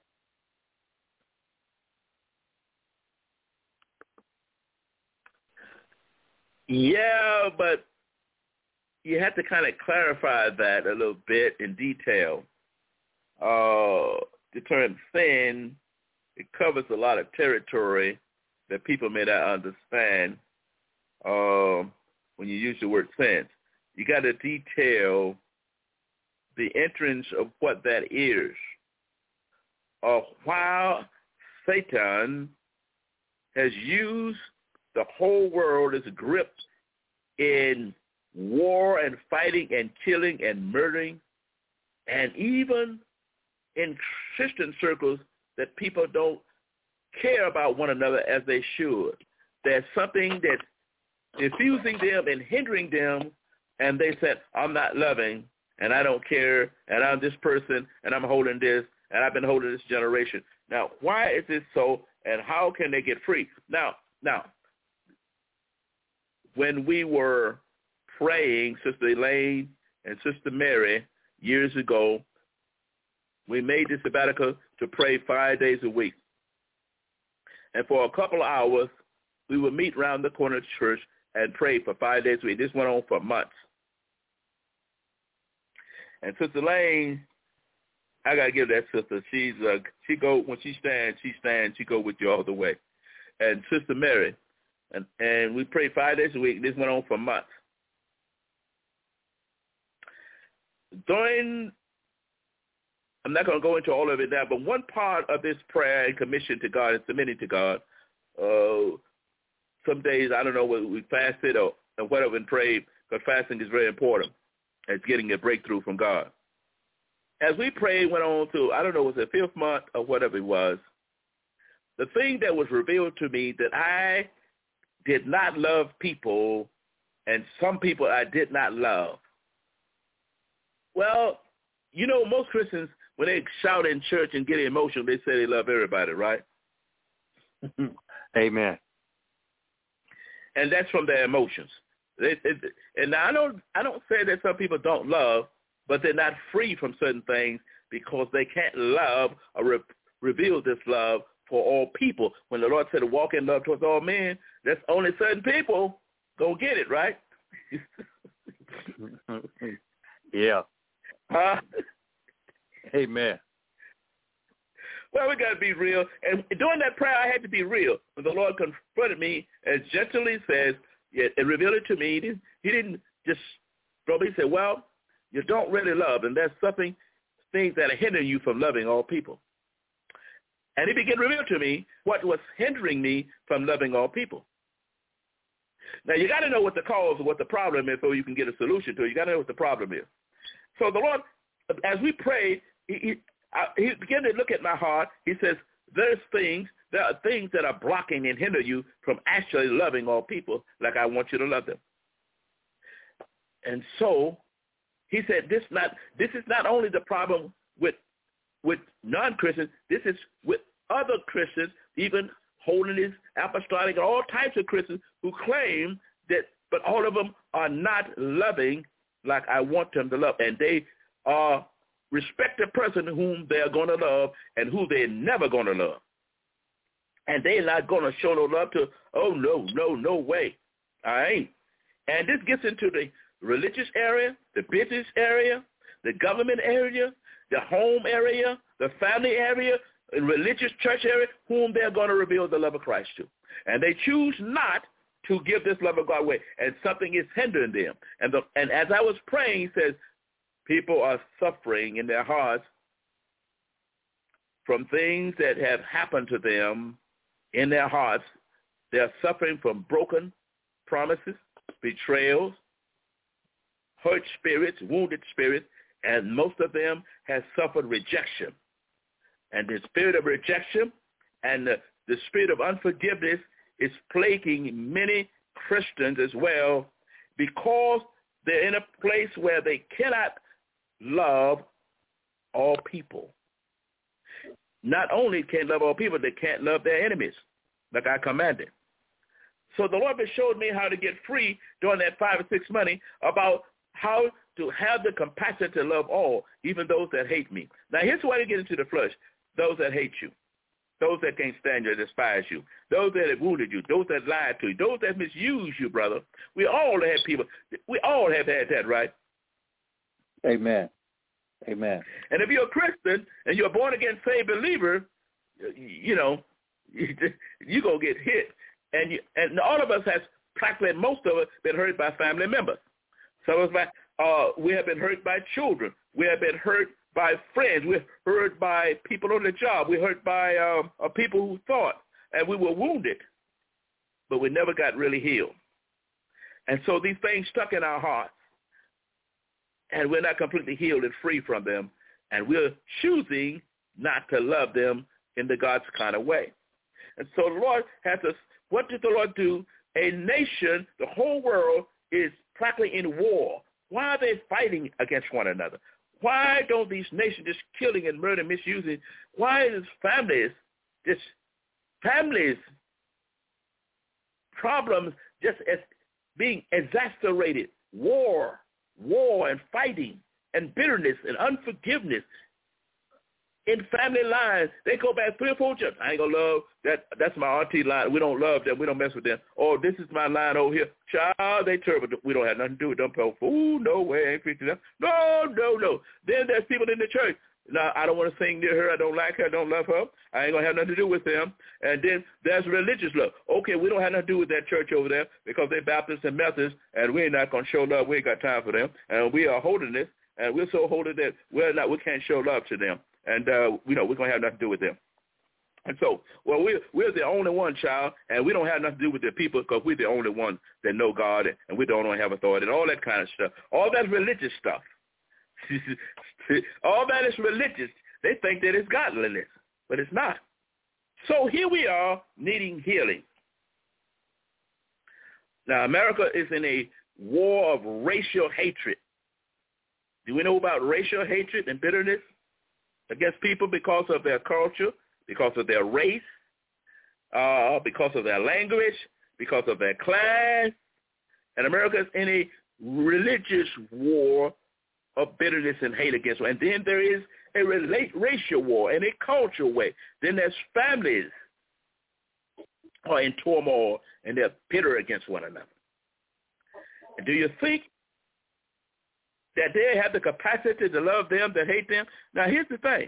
Yeah, but you have to kind of clarify that a little bit in detail. Uh, the term sin, it covers a lot of territory that people may not understand uh, when you use the word sin. You got to detail the entrance of what that is. Uh, while Satan has used the whole world as a grip in war and fighting and killing and murdering, and even in Christian circles that people don't care about one another as they should. There's something that's diffusing them and hindering them, and they said, I'm not loving, and I don't care, and I'm this person, and I'm holding this, and I've been holding this generation. Now, why is this so, and how can they get free? Now, now, when we were praying, Sister Elaine and Sister Mary, years ago, we made this sabbatical to pray five days a week. And for a couple of hours, we would meet around the corner of the church and pray for five days a week. This went on for months. And Sister Elaine, I got to give that sister, she's uh, she go, when she stands, she stands, she go with you all the way. And Sister Mary, and, and we prayed five days a week. This went on for months. During, I'm not going to go into all of it now, but one part of this prayer and commission to God and submitting to God, uh, some days, I don't know, whether we fasted or, or whatever and prayed, because fasting is very important. It's getting a breakthrough from God. As we prayed, went on to, I don't know, was it fifth month or whatever it was, the thing that was revealed to me that I did not love people, and some people I did not love. Well, you know, most Christians, when they shout in church and get emotional, they say they love everybody, right? Amen. And that's from their emotions. They, they, and now I don't, I don't say that some people don't love, but they're not free from certain things because they can't love or re- reveal this love for all people. When the Lord said to walk in love towards all men, that's only certain people gonna get it, right? Yeah. Huh? Amen. Well, we got to be real. And during that prayer, I had to be real. When the Lord confronted me, as gently says, and revealed it to me, he didn't, he didn't just throw me. He said, well, you don't really love, and there's something, things that are hindering you from loving all people. And he began to reveal to me what was hindering me from loving all people. Now, you got to know what the cause or what the problem is so you can get a solution to it. You got to know what the problem is. So the Lord, as we prayed, he, he, I, he began to look at my heart. He says, there's things, there are things that are blocking and hinder you from actually loving all people like I want you to love them. And so he said, this not this is not only the problem with with non-Christians, this is with other Christians, even holiness, apostolic, and all types of Christians who claim that, but all of them are not loving like I want them to love. And they are respect the person whom they're going to love and who they're never going to love. And they're not going to show no love to, oh, no, no, no way. I ain't. And this gets into the religious area, the business area, the government area, the home area, the family area, the religious church area, whom they're going to reveal the love of Christ to. And they choose not to give this love of God away, and something is hindering them. And, the, and as I was praying, he says, people are suffering in their hearts from things that have happened to them in their hearts. They're suffering from broken promises, betrayals, hurt spirits, wounded spirits, and most of them have suffered rejection. And the spirit of rejection and the, the spirit of unforgiveness is plaguing many Christians as well, because they're in a place where they cannot love all people. Not only can't love all people, they can't love their enemies, like I commanded. So the Lord showed me how to get free during that five or six months about how to have the capacity to love all, even those that hate me. Now, here's why you get into the flesh. Those that hate you, those that can't stand you, despise you, those that have wounded you, those that lied to you, those that misuse you, brother. We all have people. We all have had that, right? Amen. Amen. And if you're a Christian and you're a born-again saved believer, you know, you're going to get hit. And you, and all of us has practically, most of us, been hurt by family members. Some of us, uh, we have been hurt by children. We have been hurt by friends. We're hurt by people on the job. We're hurt by um, uh, people who thought, and we were wounded, but we never got really healed. And so these things stuck in our hearts, and we're not completely healed and free from them, and we're choosing not to love them in the God's kind of way. And so the Lord has us, what did the Lord do? A nation, the whole world is practically in war. Why are they fighting against one another? Why don't these nations just killing and murdering, misusing? Why is families, just families, problems just as being exasperated? War, war and fighting and bitterness and unforgiveness in family lines. They go back three or four children. I ain't going to love that. That's my auntie line. We don't love them. We don't mess with them. Oh, this is my line over here. Child, they terrible. We don't have nothing to do with them. Ooh, no way. I ain't preaching them. No, no, no. Then there's people in the church. Now, I don't want to sing near her. I don't like her. I don't love her. I ain't going to have nothing to do with them. And then there's religious love. Okay, we don't have nothing to do with that church over there because they're Baptists and Methodists, and we're not going to show love. We ain't got time for them. And we are holiness, and we're so holy that we're not, we can't show love to them. And, uh, you know, we're going to have nothing to do with them. And so, well, we're, we're the only one, child, and we don't have nothing to do with the people because we're the only one that know God, and we're the only one that have authority, and all that kind of stuff. All that religious stuff. All that is religious. They think that it's godliness, but it's not. So here we are needing healing. Now, America is in a war of racial hatred. Do we know about racial hatred and bitterness against people because of their culture, because of their race, uh, because of their language, because of their class? And America is in a religious war of bitterness and hate against one. And then there is a relate, racial war and a cultural way. Then there's families are in turmoil and they're bitter against one another. And do you think that they have the capacity to love them that hate them? Now, here's the thing.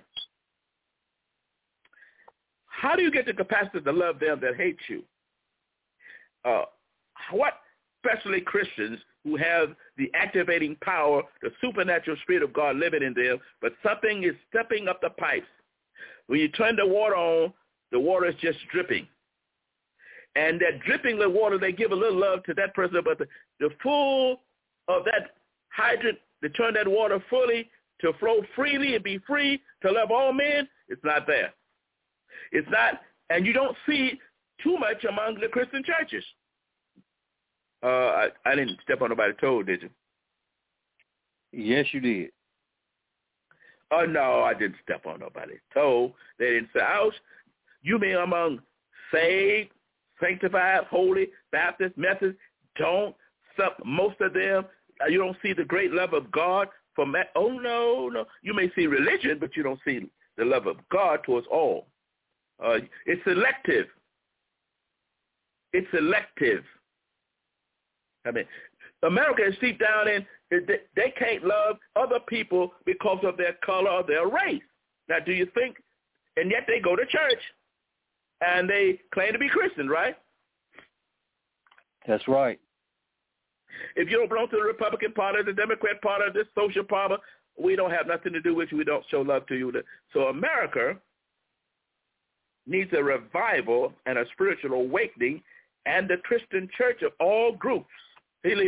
How do you get the capacity to love them that hate you? Uh, what, especially Christians who have the activating power, the supernatural spirit of God living in them, but something is stepping up the pipes. When you turn the water on, the water is just dripping. And that dripping the water, they give a little love to that person, but the, the full of that hydrant, to turn that water fully, to flow freely and be free, to love all men, it's not there. It's not, and you don't see too much among the Christian churches. Uh, I, I didn't step on nobody's toe, did you? Yes, you did. Oh, no, I didn't step on nobody's toe. They didn't say, ouch. You mean among saved, sanctified, holy, Baptist, Methodist, don't, some, most of them, you don't see the great love of God for, oh, no, no. You may see religion, but you don't see the love of God towards all. Uh, it's selective. It's selective. I mean, America is deep down in, they can't love other people because of their color or their race. Now, do you think, and yet they go to church, and they claim to be Christian, right? That's right. If you don't belong to the Republican Party, the Democrat Party, this social party, we don't have nothing to do with you. We don't show love to you. So America needs a revival and a spiritual awakening, and the Christian church of all groups. And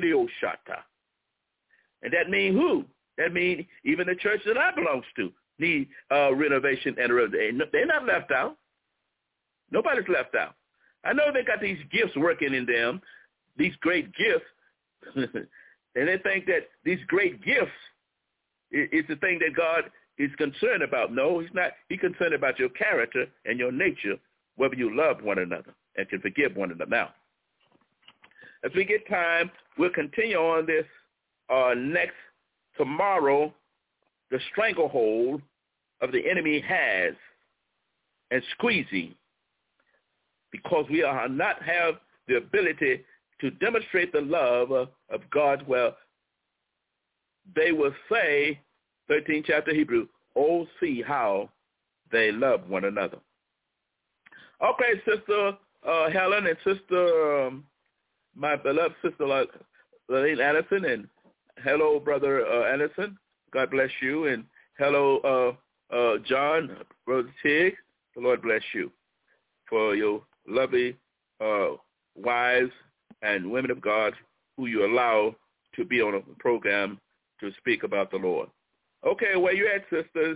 that means who? That means even the church that I belong to need uh, renovation and renovation. They're not left out. Nobody's left out. I know they got these gifts working in them, these great gifts, and they think that these great gifts is, is the thing that God is concerned about. No, he's not. He's concerned about your character and your nature, whether you love one another and can forgive one another. Now, as we get time, we'll continue on this uh, next tomorrow the stranglehold of the enemy has and squeezing, because we are not have the ability to demonstrate the love of, of God. Well, they will say, thirteenth chapter Hebrew, oh, see how they love one another. Okay, Sister uh, Helen and Sister, um, my beloved Sister Lorraine Anderson, and hello, Brother uh, Anderson. God bless you. And hello, uh, uh, John, Brother Tig. The Lord bless you for your lovely uh, wives and women of God who you allow to be on a program to speak about the Lord. Okay, where you at, sisters?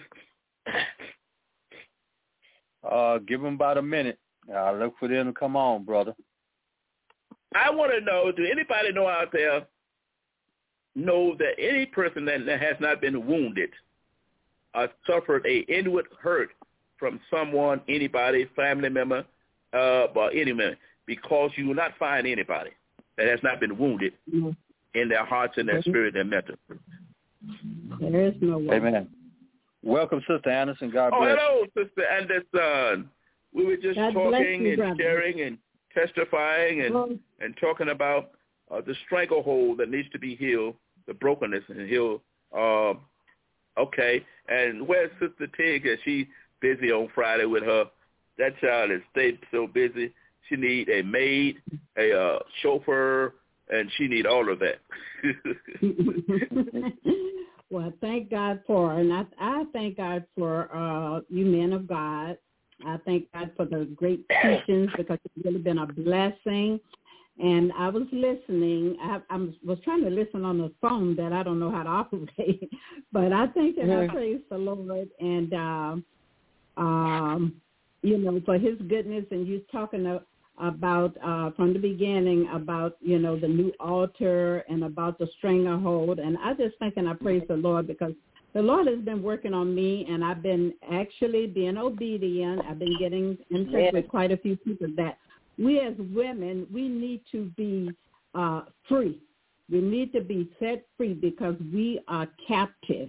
Uh, give them about a minute. I'll look for them to come on, brother. I want to know, do anybody know out there know that any person that has not been wounded or suffered a inward hurt from someone, anybody, family member, uh, or anyone, because you will not find anybody that has not been wounded mm-hmm. in their hearts and their mm-hmm. spirit and mental. There is no way. Amen. Welcome, Sister Anderson. God oh, bless. Oh, hello, Sister Anderson. We were just God talking you, and brother. sharing and testifying and, well, and talking about uh, the stranglehold that needs to be healed, the brokenness and healed. Uh, okay, and where's Sister Tig? Is she busy on Friday with her? That child has stayed so busy. She need a maid, a uh, chauffeur, and she need all of that. Well, thank God for, and I, I thank God for uh, you men of God. I thank God for the great teachings, because it's really been a blessing. And I was listening. I, I was trying to listen on the phone that I don't know how to operate, but I thank and mm-hmm. I praise the Lord, and uh, um, you know, for His goodness. And you talking to, about uh, from the beginning about, you know, the new altar and about the stranglehold. And I just think and I praise the Lord, because the Lord has been working on me, and I've been actually being obedient. I've been getting in touch yeah. with quite a few people that we as women, we need to be uh, free. We need to be set free, because we are captive.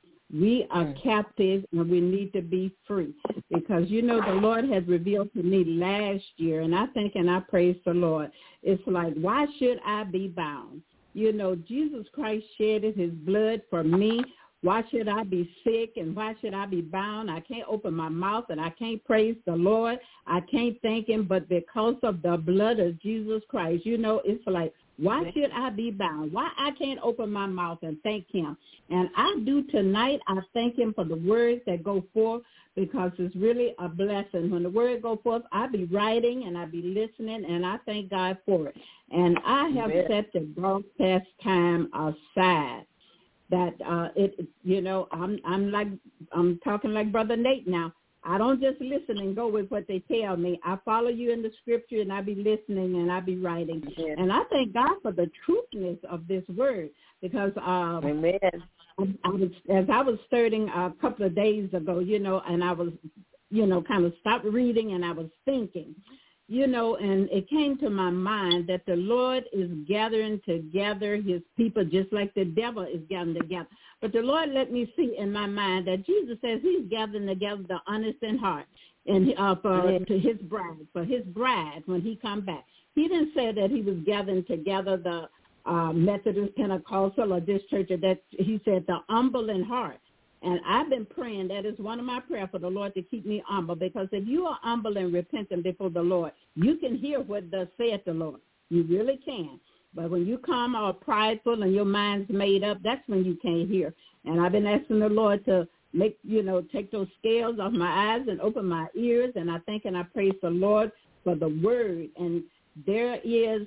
We are mm. captive, and we need to be free, because, you know, the Lord has revealed to me last year, and I think and I praise the Lord. It's like, why should I be bound? You know, Jesus Christ shedded His blood for me. Why should I be sick, and why should I be bound? I can't open my mouth, and I can't praise the Lord. I can't thank Him, but because of the blood of Jesus Christ, you know, it's like, why should I be bound? Why I can't open my mouth and thank Him? And I do tonight. I thank Him for the words that go forth, because it's really a blessing. When the word go forth, I be writing and I be listening, and I thank God for it. And I have Amen. set the broadcast time aside. That uh, it, you know, I'm I'm like I'm talking like Brother Nate now. I don't just listen and go with what they tell me. I follow you in the scripture, and I be listening and I be writing. Amen. And I thank God for the truthness of this word, because um, Amen. I, I was, as I was studying a couple of days ago, you know, and I was, you know, kind of stopped reading, and I was thinking, you know, and it came to my mind that the Lord is gathering together His people just like the devil is gathering together. But the Lord let me see in my mind that Jesus says He's gathering together the honest in heart, and uh, for yeah. to His bride, for His bride when He come back. He didn't say that He was gathering together the uh, Methodist, Pentecostal, or this church, or that. He said the humble in heart. And I've been praying, that is one of my prayers for the Lord, to keep me humble, because if you are humble and repentant before the Lord, you can hear what thus saith the Lord. You really can. But when you come all prideful and your mind's made up, that's when you can't hear. And I've been asking the Lord to make, you know, take those scales off my eyes and open my ears. And I thank and I praise the Lord for the word. And there is,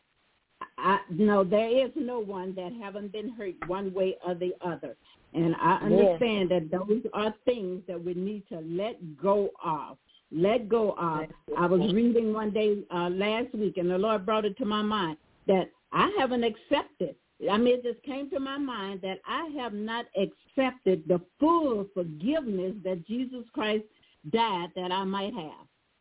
I, no, there is no one that haven't been hurt one way or the other. And I understand yeah. that those are things that we need to let go of. Let go of. I was reading one day uh, last week, and the Lord brought it to my mind that I haven't accepted. I mean, it just came to my mind that I have not accepted the full forgiveness that Jesus Christ died that I might have.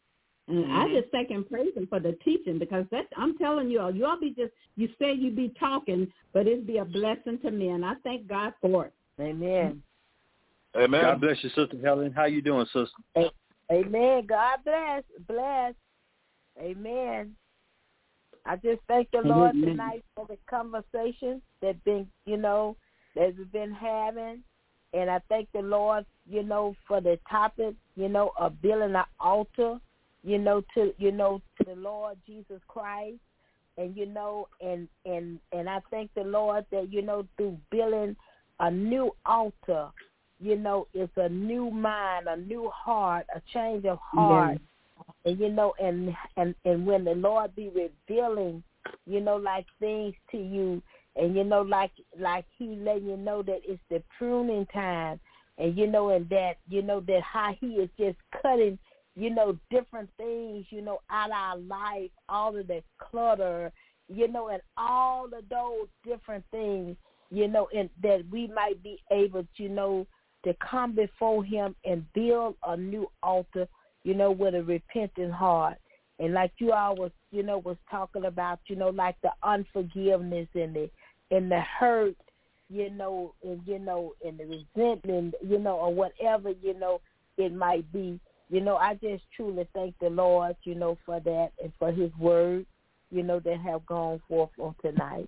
And mm-hmm. I just second praise him for the teaching, because that's, I'm telling you all, you all be just, you say you be talking, but it'd be a blessing to me, and I thank God for it. Amen. Amen. God bless you, Sister Helen. How you doing, sister? Amen. God bless. Bless. Amen. I just thank the Lord Amen. tonight for the conversation that been, you know, that we've been having. And I thank the Lord, you know, for the topic, you know, of building an altar, you know, to, you know, to the Lord Jesus Christ. And, you know, and, and, and I thank the Lord that, you know, through building a new altar, you know, it's a new mind, a new heart, a change of heart. Yes. And, you know, and, and, and when the Lord be revealing, you know, like things to you, and, you know, like like he letting you know that it's the pruning time, and, you know, and that, you know, that how he is just cutting, you know, different things, you know, out of our life, all of the clutter, you know, and all of those different things, you know, and that we might be able, you know, to come before him and build a new altar, you know, with a repentant heart. And like you all was, you know, was talking about, you know, like the unforgiveness and the and the hurt, you know, and, you know, and the resentment, you know, or whatever, you know, it might be. You know, I just truly thank the Lord, you know, for that and for his word, you know, that have gone forth on tonight.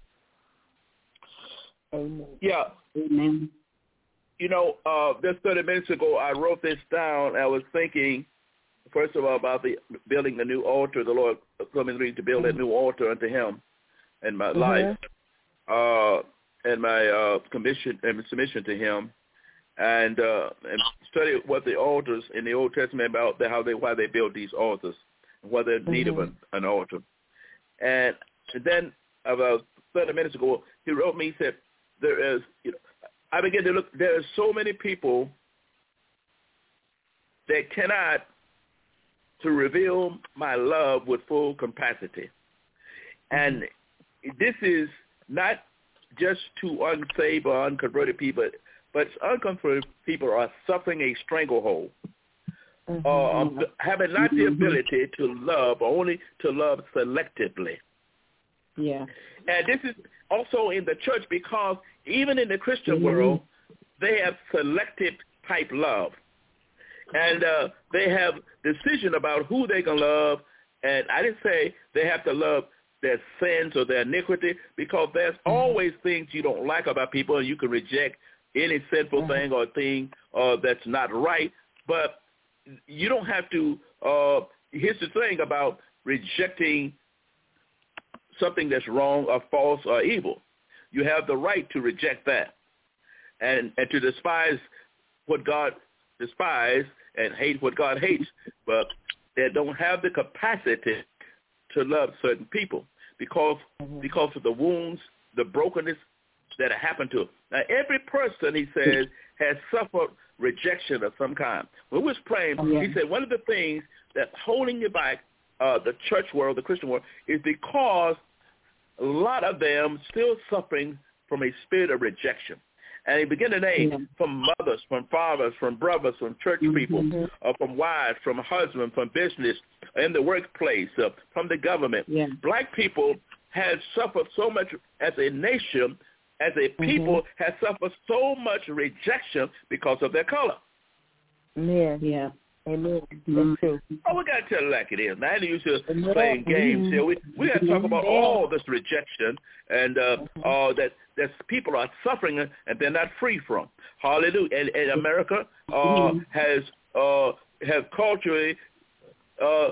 Amen. Yeah. Amen. You know, uh, just thirty minutes ago, I wrote this down. I was thinking, first of all, about the building a new altar. The Lord coming to build a new altar unto him in my mm-hmm. life, uh, and my uh, commission and submission to him, and uh, and study what the altars in the Old Testament about the, how they why they built these altars, and why they mm-hmm. need of an, an altar. And then about thirty minutes ago, he wrote me. He said, "There is, you know." I began to look, there are so many people that cannot to reveal my love with full capacity. And this is not just to unsaved or unconverted people, but unconverted people are suffering a stranglehold, mm-hmm. uh, having not the ability to love, or only to love selectively. Yeah. And this is also in the church, because even in the Christian mm-hmm. world, they have selective type love. And uh, they have decision about who they can love. And I didn't say they have to love their sins or their iniquity, because there's mm-hmm. always things you don't like about people, and you can reject any sinful mm-hmm. thing or thing uh, that's not right. But you don't have to, uh, here's the thing about rejecting something that's wrong or false or evil. You have the right to reject that, and, and to despise what God despises and hate what God hates, but they don't have the capacity to love certain people because mm-hmm. because of the wounds, the brokenness that have happened to them. Now, every person, he says, has suffered rejection of some kind. When we was praying, oh, yeah. he said one of the things that's holding you back, uh, the church world, the Christian world, is because a lot of them still suffering from a spirit of rejection. And he began to name yeah. from mothers, from fathers, from brothers, from church mm-hmm. people, uh, from wives, from husbands, from business, in the workplace, uh, from the government. Yeah. Black people have suffered so much as a nation, as a people, mm-hmm. have suffered so much rejection because of their color. Yeah, yeah. Amen. Mm-hmm. That's true. Oh, we got to tell it like it is. Now, I ain't used to playing games here. We, we got to talk about all this rejection and uh, uh, that that people are suffering and they're not free from. Hallelujah. And, and America uh, mm-hmm. has uh, have culturally uh,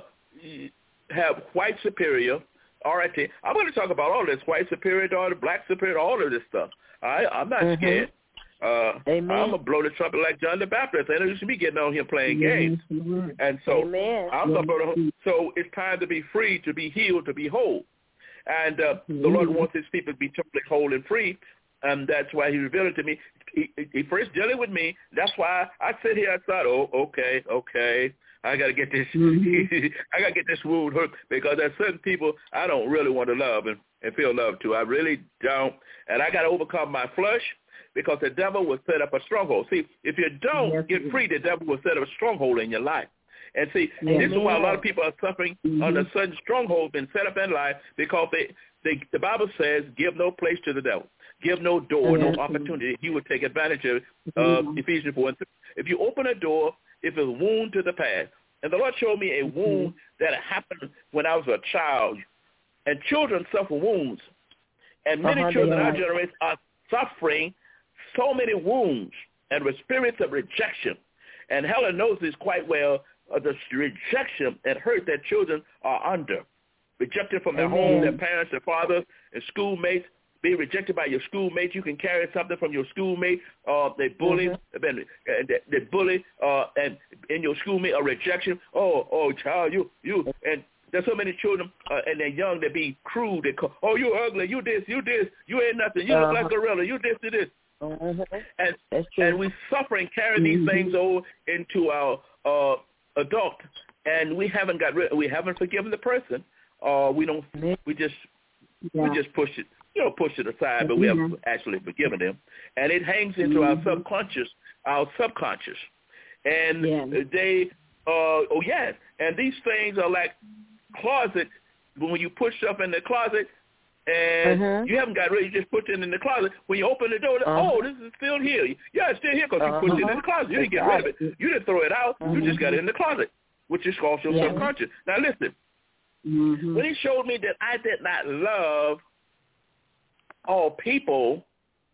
have white superiority. I'm going to talk about all this, white superiority, black superiority, all of this stuff. I, I'm not mm-hmm. scared. Uh, I'm going to blow the trumpet like John the Baptist. I know you should be getting on here playing games. Mm-hmm. And so Amen. I'm going to blow the, so it's time to be free, to be healed, to be whole. And uh, mm-hmm. the Lord wants his people to be totally whole and free. And that's why he revealed it to me. He, he first dealt with me. That's why I sit here and thought, oh, okay, okay. I got to get this, mm-hmm. I got to get this wound hurt, because there's certain people I don't really want to love and, and feel love to. I really don't. And I got to overcome my flesh, because the devil will set up a stronghold. See, if you don't yes, get free, the devil will set up a stronghold in your life. And see, Yeah. this is why a lot of people are suffering mm-hmm. under certain strongholds been set up in life because they, they, the Bible says, give no place to the devil. Give no door, yeah. no opportunity. He would take advantage of uh, mm-hmm. Ephesians four and three. If you open a door, if it's a wound to the past, and the Lord showed me a wound mm-hmm. that happened when I was a child, and children suffer wounds, and many uh-huh, children in yeah. our generation are suffering so many wounds and with spirits of rejection. And Helen knows this quite well, uh, the rejection and hurt that children are under. Rejected from their Amen. home, their parents, their fathers, and schoolmates. Being rejected by your schoolmates. You can carry something from your schoolmate. Uh, they bully, mm-hmm. they, they bully, uh, and in your schoolmate a rejection. Oh, oh, child, you, you, and there's so many children, uh, and they're young. They be crude. They call, oh, you ugly. You this. You this. You ain't nothing. You uh-huh. look like a gorilla. You this. You this. Mm-hmm. And and we suffer and carry mm-hmm. these things over into our uh, adult, and we haven't got rid. We haven't forgiven the person. Uh, we don't. We just yeah. we just push it. You know, push it aside, but we have actually forgiven them. And it hangs into mm-hmm. our subconscious, our subconscious. And yeah. they, uh, oh, yes, and these things are like closet. When you put stuff in the closet and uh-huh. you haven't got rid of it, you just put it in the closet. When you open the door, uh-huh. oh, this is still here. Yeah, it's still here because uh-huh. you put it in the closet. You didn't get rid of it. You didn't throw it out. Uh-huh. You just got it in the closet, which is called your yeah. subconscious. Now, listen. Mm-hmm. When he showed me that I did not love all people,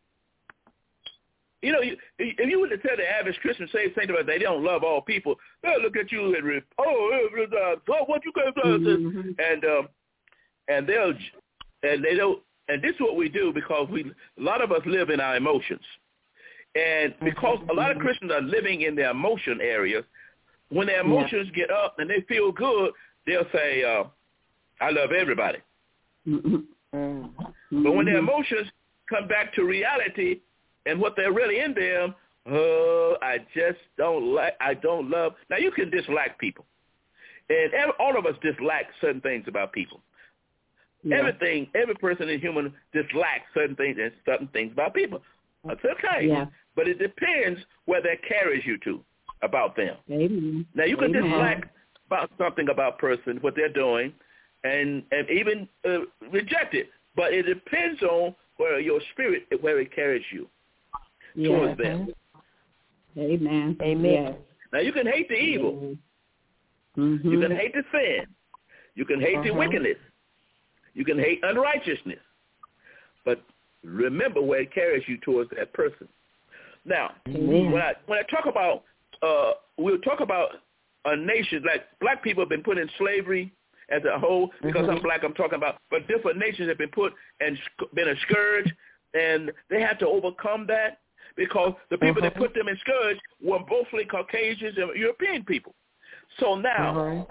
you know, you, if you were to tell the average Christian, say something about they don't love all people, they'll look at you and re- oh, uh, what you guys do, mm-hmm. and um, and they'll and they don't, and this is what we do because we a lot of us live in our emotions, and because mm-hmm. a lot of Christians are living in their emotion areas, when their emotions yeah. get up and they feel good, they'll say, uh, "I love everybody." Mm-hmm. Mm-hmm. But when their emotions come back to reality and what they're really in them, oh, I just don't like, I don't love. Now, you can dislike people. And every, all of us dislike certain things about people. Yeah. Everything, every person in human dislikes certain things and certain things about people. That's okay. Yeah. But it depends where that carries you to about them. Amen. Now, you can Amen. dislike about something about a person, what they're doing, and and even uh, reject it. But it depends on where your spirit, where it carries you yeah. towards them. Amen. Amen. Yeah. Now, you can hate the evil. Mm-hmm. You can hate the sin. You can hate uh-huh. the wickedness. You can hate unrighteousness. But remember where it carries you towards that person. Now, Amen. when I when I talk about, uh, we'll talk about a nation, like black people have been put in slavery as a whole, because mm-hmm. I'm black, I'm talking about, but different nations have been put and been a scourge, and they had to overcome that because the people mm-hmm. that put them in scourge were mostly Caucasians and European people. So now, mm-hmm.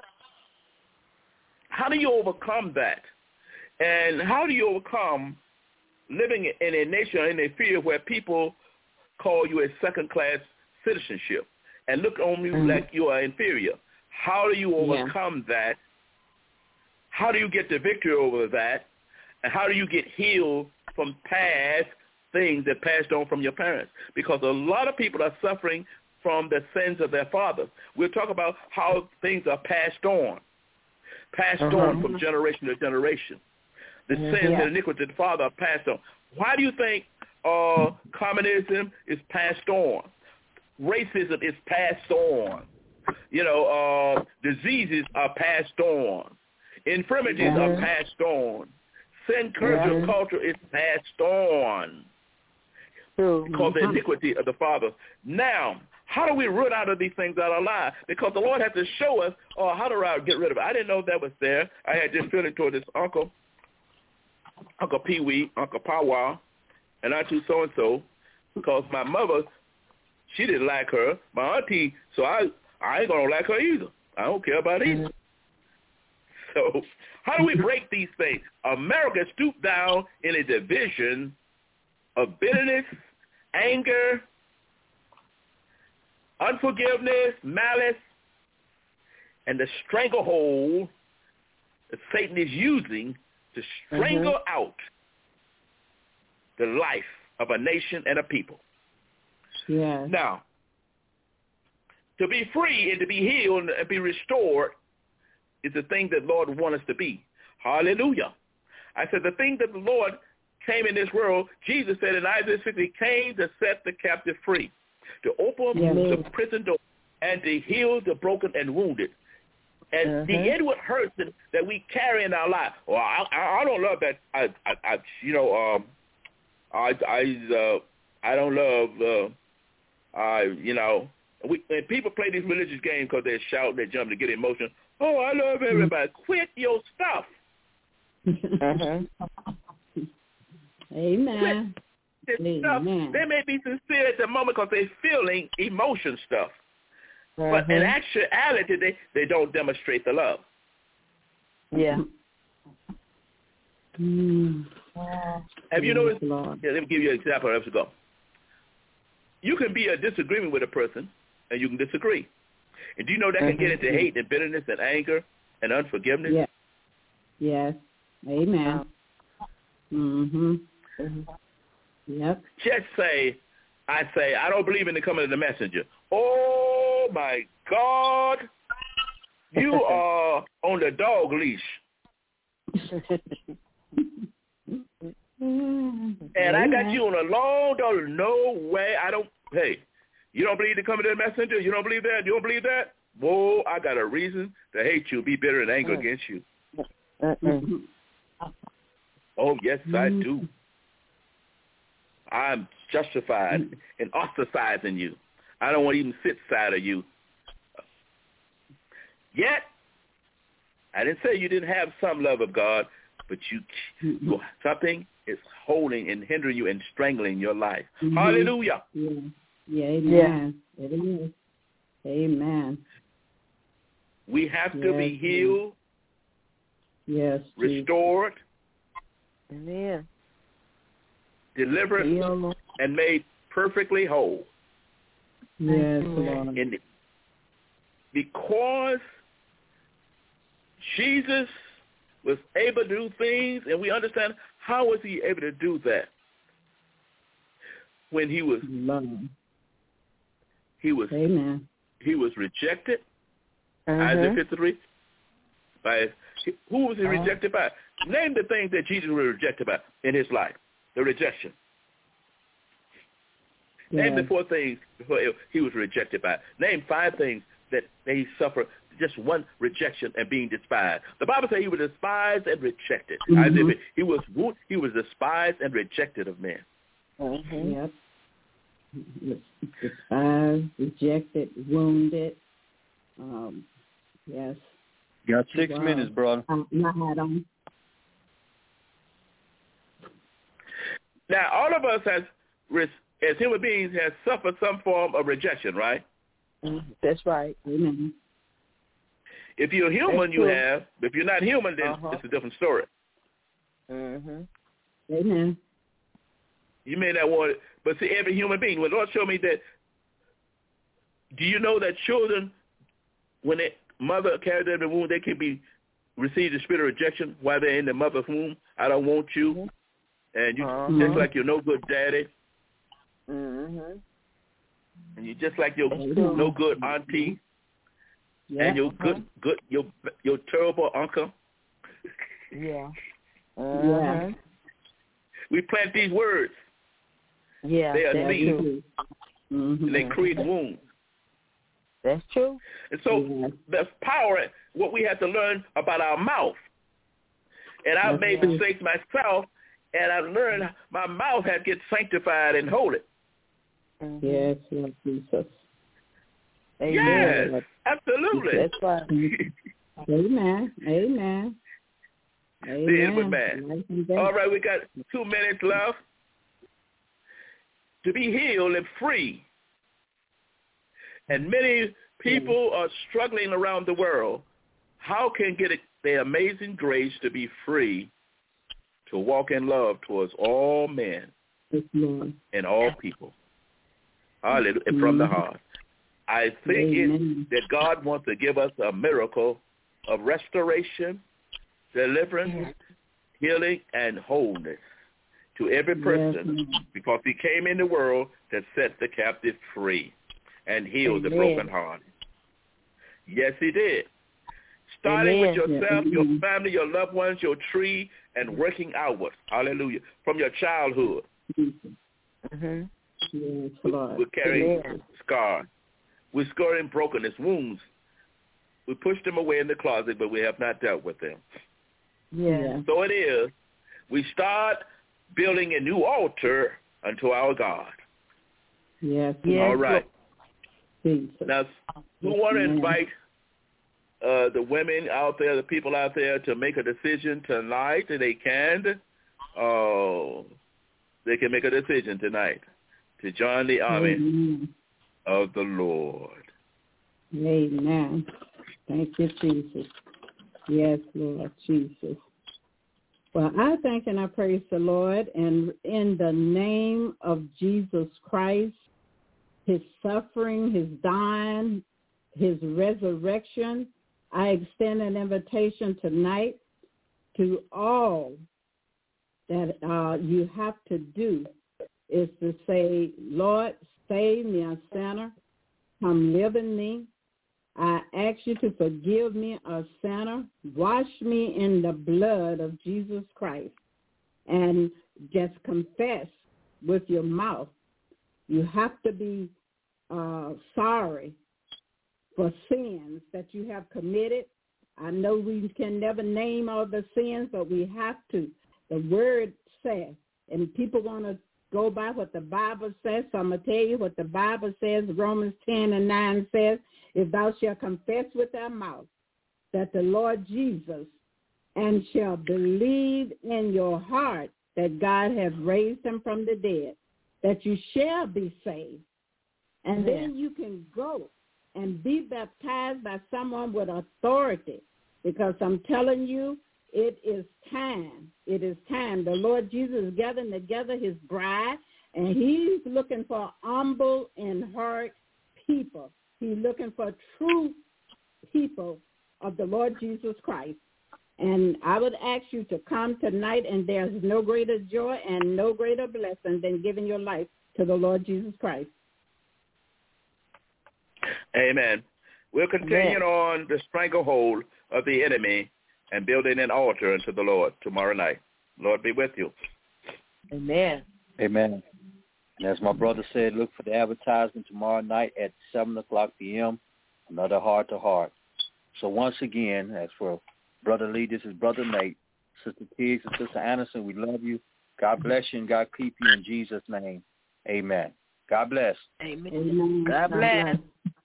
how do you overcome that? And how do you overcome living in a nation, in a field where people call you a second-class citizenship and look on you mm-hmm. like you are inferior? How do you overcome yeah. that? How do you get the victory over that? And how do you get healed from past things that passed on from your parents? Because a lot of people are suffering from the sins of their fathers. We'll talk about how things are passed on, passed uh-huh. on from generation to generation. The mm-hmm. sins yeah. and iniquity of the father are passed on. Why do you think uh, communism is passed on? Racism is passed on. You know, uh, diseases are passed on. Infirmities mm-hmm. are passed on. Sin, curse, mm-hmm. culture is passed on mm-hmm. because of the iniquity of the father. Now, how do we root out of these things out of our lives? Because the Lord has to show us, oh, how do I get rid of it? I didn't know that was there. I had this feeling toward this uncle, Uncle Pee Wee, Uncle Powwow, and Auntie so-and-so, because my mother, she didn't like her. My auntie, so I, I ain't going to like her either. I don't care about either. Mm-hmm. So how do we break these things? America stooped down in a division of bitterness, anger, unforgiveness, malice, and the stranglehold that Satan is using to strangle mm-hmm. out the life of a nation and a people. Yeah. Now, To be free and to be healed and be restored is the thing that the Lord wants us to be. Hallelujah. I said the thing that the Lord came in this world, Jesus said in Isaiah six, he came to set the captive free, to open yeah. the prison door, and to heal the broken and wounded. And uh-huh. the inward hurts that, that we carry in our life. Well, I, I, I don't love that. I, I, I you know, um, I, I, uh, I don't love, uh, I, you know, we, and people play these religious games because they shout, they jump to get emotion. Oh, I love everybody. Mm-hmm. Quit your stuff. Uh-huh. Amen. Quit this stuff. They may be sincere at the moment because they're feeling emotion stuff. Uh-huh. But in actuality, they, they don't demonstrate the love. Yeah. Mm. Have you noticed? Yeah, let me give you an example. Let's go. You can be a disagreement with a person, and you can disagree. And do you know that can get into hate and bitterness and anger and unforgiveness? Yes. Yes. Amen. Mm-hmm. Yep. Just say, I say, I don't believe in the coming of the messenger. Oh, my God. You are on the dog leash. And I got you on a long dog. No way. I don't. Hey, you don't believe the coming of the messenger? You don't believe that? You don't believe that? Whoa, I got a reason to hate you, be bitter and angry mm. against you. Mm-mm. Oh, yes, I do. I'm justified in ostracizing you. I don't want to even sit side of you. Yet, I didn't say you didn't have some love of God, but you, you something is holding and hindering you and strangling your life. Mm-hmm. Hallelujah. Yeah. Yeah, amen. Yeah. It is. Amen. We have to yes, be healed. Yes. Restored. Amen. Delivered Heal. And made perfectly whole. Yes, Lord. And because Jesus was able to do things, and we understand how was he able to do that? When he was Love. he was Amen. He was rejected. Uh-huh. Isaiah fifty-three. By who was he uh-huh. rejected by? Name the things that Jesus was rejected by in his life. The rejection. Yeah. Name the four things he was rejected by. Name five things that he suffered just one rejection and being despised. The Bible says he was despised and rejected. Mm-hmm. Isaiah, he was he was despised and rejected of men. Mm-hmm. Yep. Despised, rejected, wounded. Um, yes. Got six wow. minutes, brother. Um, now, all of us has, as human beings, has suffered some form of rejection, right? Mm-hmm. That's right. Mm-hmm. If you're human, That's you true. have. If you're not human, then uh-huh. it's a different story. Mm-hmm. Amen. You may not want it, but see, every human being, when the Lord showed me that, do you know that children, when their mother carries them in the womb, they can be receive the spirit of rejection while they're in the mother's womb? I don't want you, mm-hmm. and you uh-huh. just like your no good daddy, mm-hmm. and you just like your mm-hmm. no good auntie, yeah. and your good good your your terrible uncle. Yeah. Uh-huh. Yeah. We plant these words. Yeah, they are that's seeds, true. Mm-hmm. and they create wounds. That's true. And so yeah. there's power in what we have to learn about our mouth. And I've made true. mistakes myself, and I've learned my mouth has to get sanctified and holy. Mm-hmm. Yes, Lord Jesus. Yes, absolutely. That's right. Amen. Amen. Amen. The inward man. All right, we got two minutes left. To be healed and free. And many people are struggling around the world. How can get it, the amazing grace to be free, to walk in love towards all men and all people? Hallelujah. And from the heart. I think it, that God wants to give us a miracle of restoration, deliverance, yes. healing, and wholeness to every person, yes. because he came in the world to set the captive free. and healed Amen. the brokenhearted. Yes, he did. Starting Amen. with yourself, Yeah. your family, your loved ones, your tree, and working outward. Hallelujah. From your childhood. Mm-hmm. Yes, Lord. We carry Amen. scars. We score in brokenness, wounds. We push them away in the closet, but we have not dealt with them. Yeah. Yeah. So it is. We start building a new altar unto our God. Yes. Yes. All right. Jesus. Now, we want to Amen. invite uh, the women out there, the people out there, to make a decision tonight. They can. Uh, they can make a decision tonight to join the army Amen. of the Lord. Amen. Thank you, Jesus. Yes, Lord Jesus. Well, I thank and I praise the Lord, and in the name of Jesus Christ, his suffering, his dying, his resurrection, I extend an invitation tonight to all that uh, you have to do is to say, Lord, save me a sinner. Come live in me. I ask you to forgive me a sinner. Wash me in the blood of Jesus Christ. And just confess with your mouth. You have to be uh, sorry for sins that you have committed. I know we can never name all the sins, but we have to. The word says, and people want to go by what the Bible says, so I'm going to tell you what the Bible says. Romans ten and nine says, if thou shalt confess with thy mouth that the Lord Jesus, and shall believe in your heart that God has raised him from the dead, that you shall be saved. And Yeah. then you can go and be baptized by someone with authority, because I'm telling you, it is time. It is time. The Lord Jesus is gathering together his bride, and he's looking for humble and heart people. He's looking for true people of the Lord Jesus Christ. And I would ask you to come tonight, and there's no greater joy and no greater blessing than giving your life to the Lord Jesus Christ. Amen. We're continuing Amen. on the stranglehold of the enemy and building an altar unto the Lord tomorrow night. Lord be with you. Amen. Amen. And as my brother said, look for the advertisement tomorrow night at seven o'clock p.m., another Heart to Heart. So once again, as for Brother Lee, this is Brother Nate. Sister Tiggs and Sister Anderson, we love you. God bless you and God keep you in Jesus' name. Amen. God bless. Amen. Amen. God bless.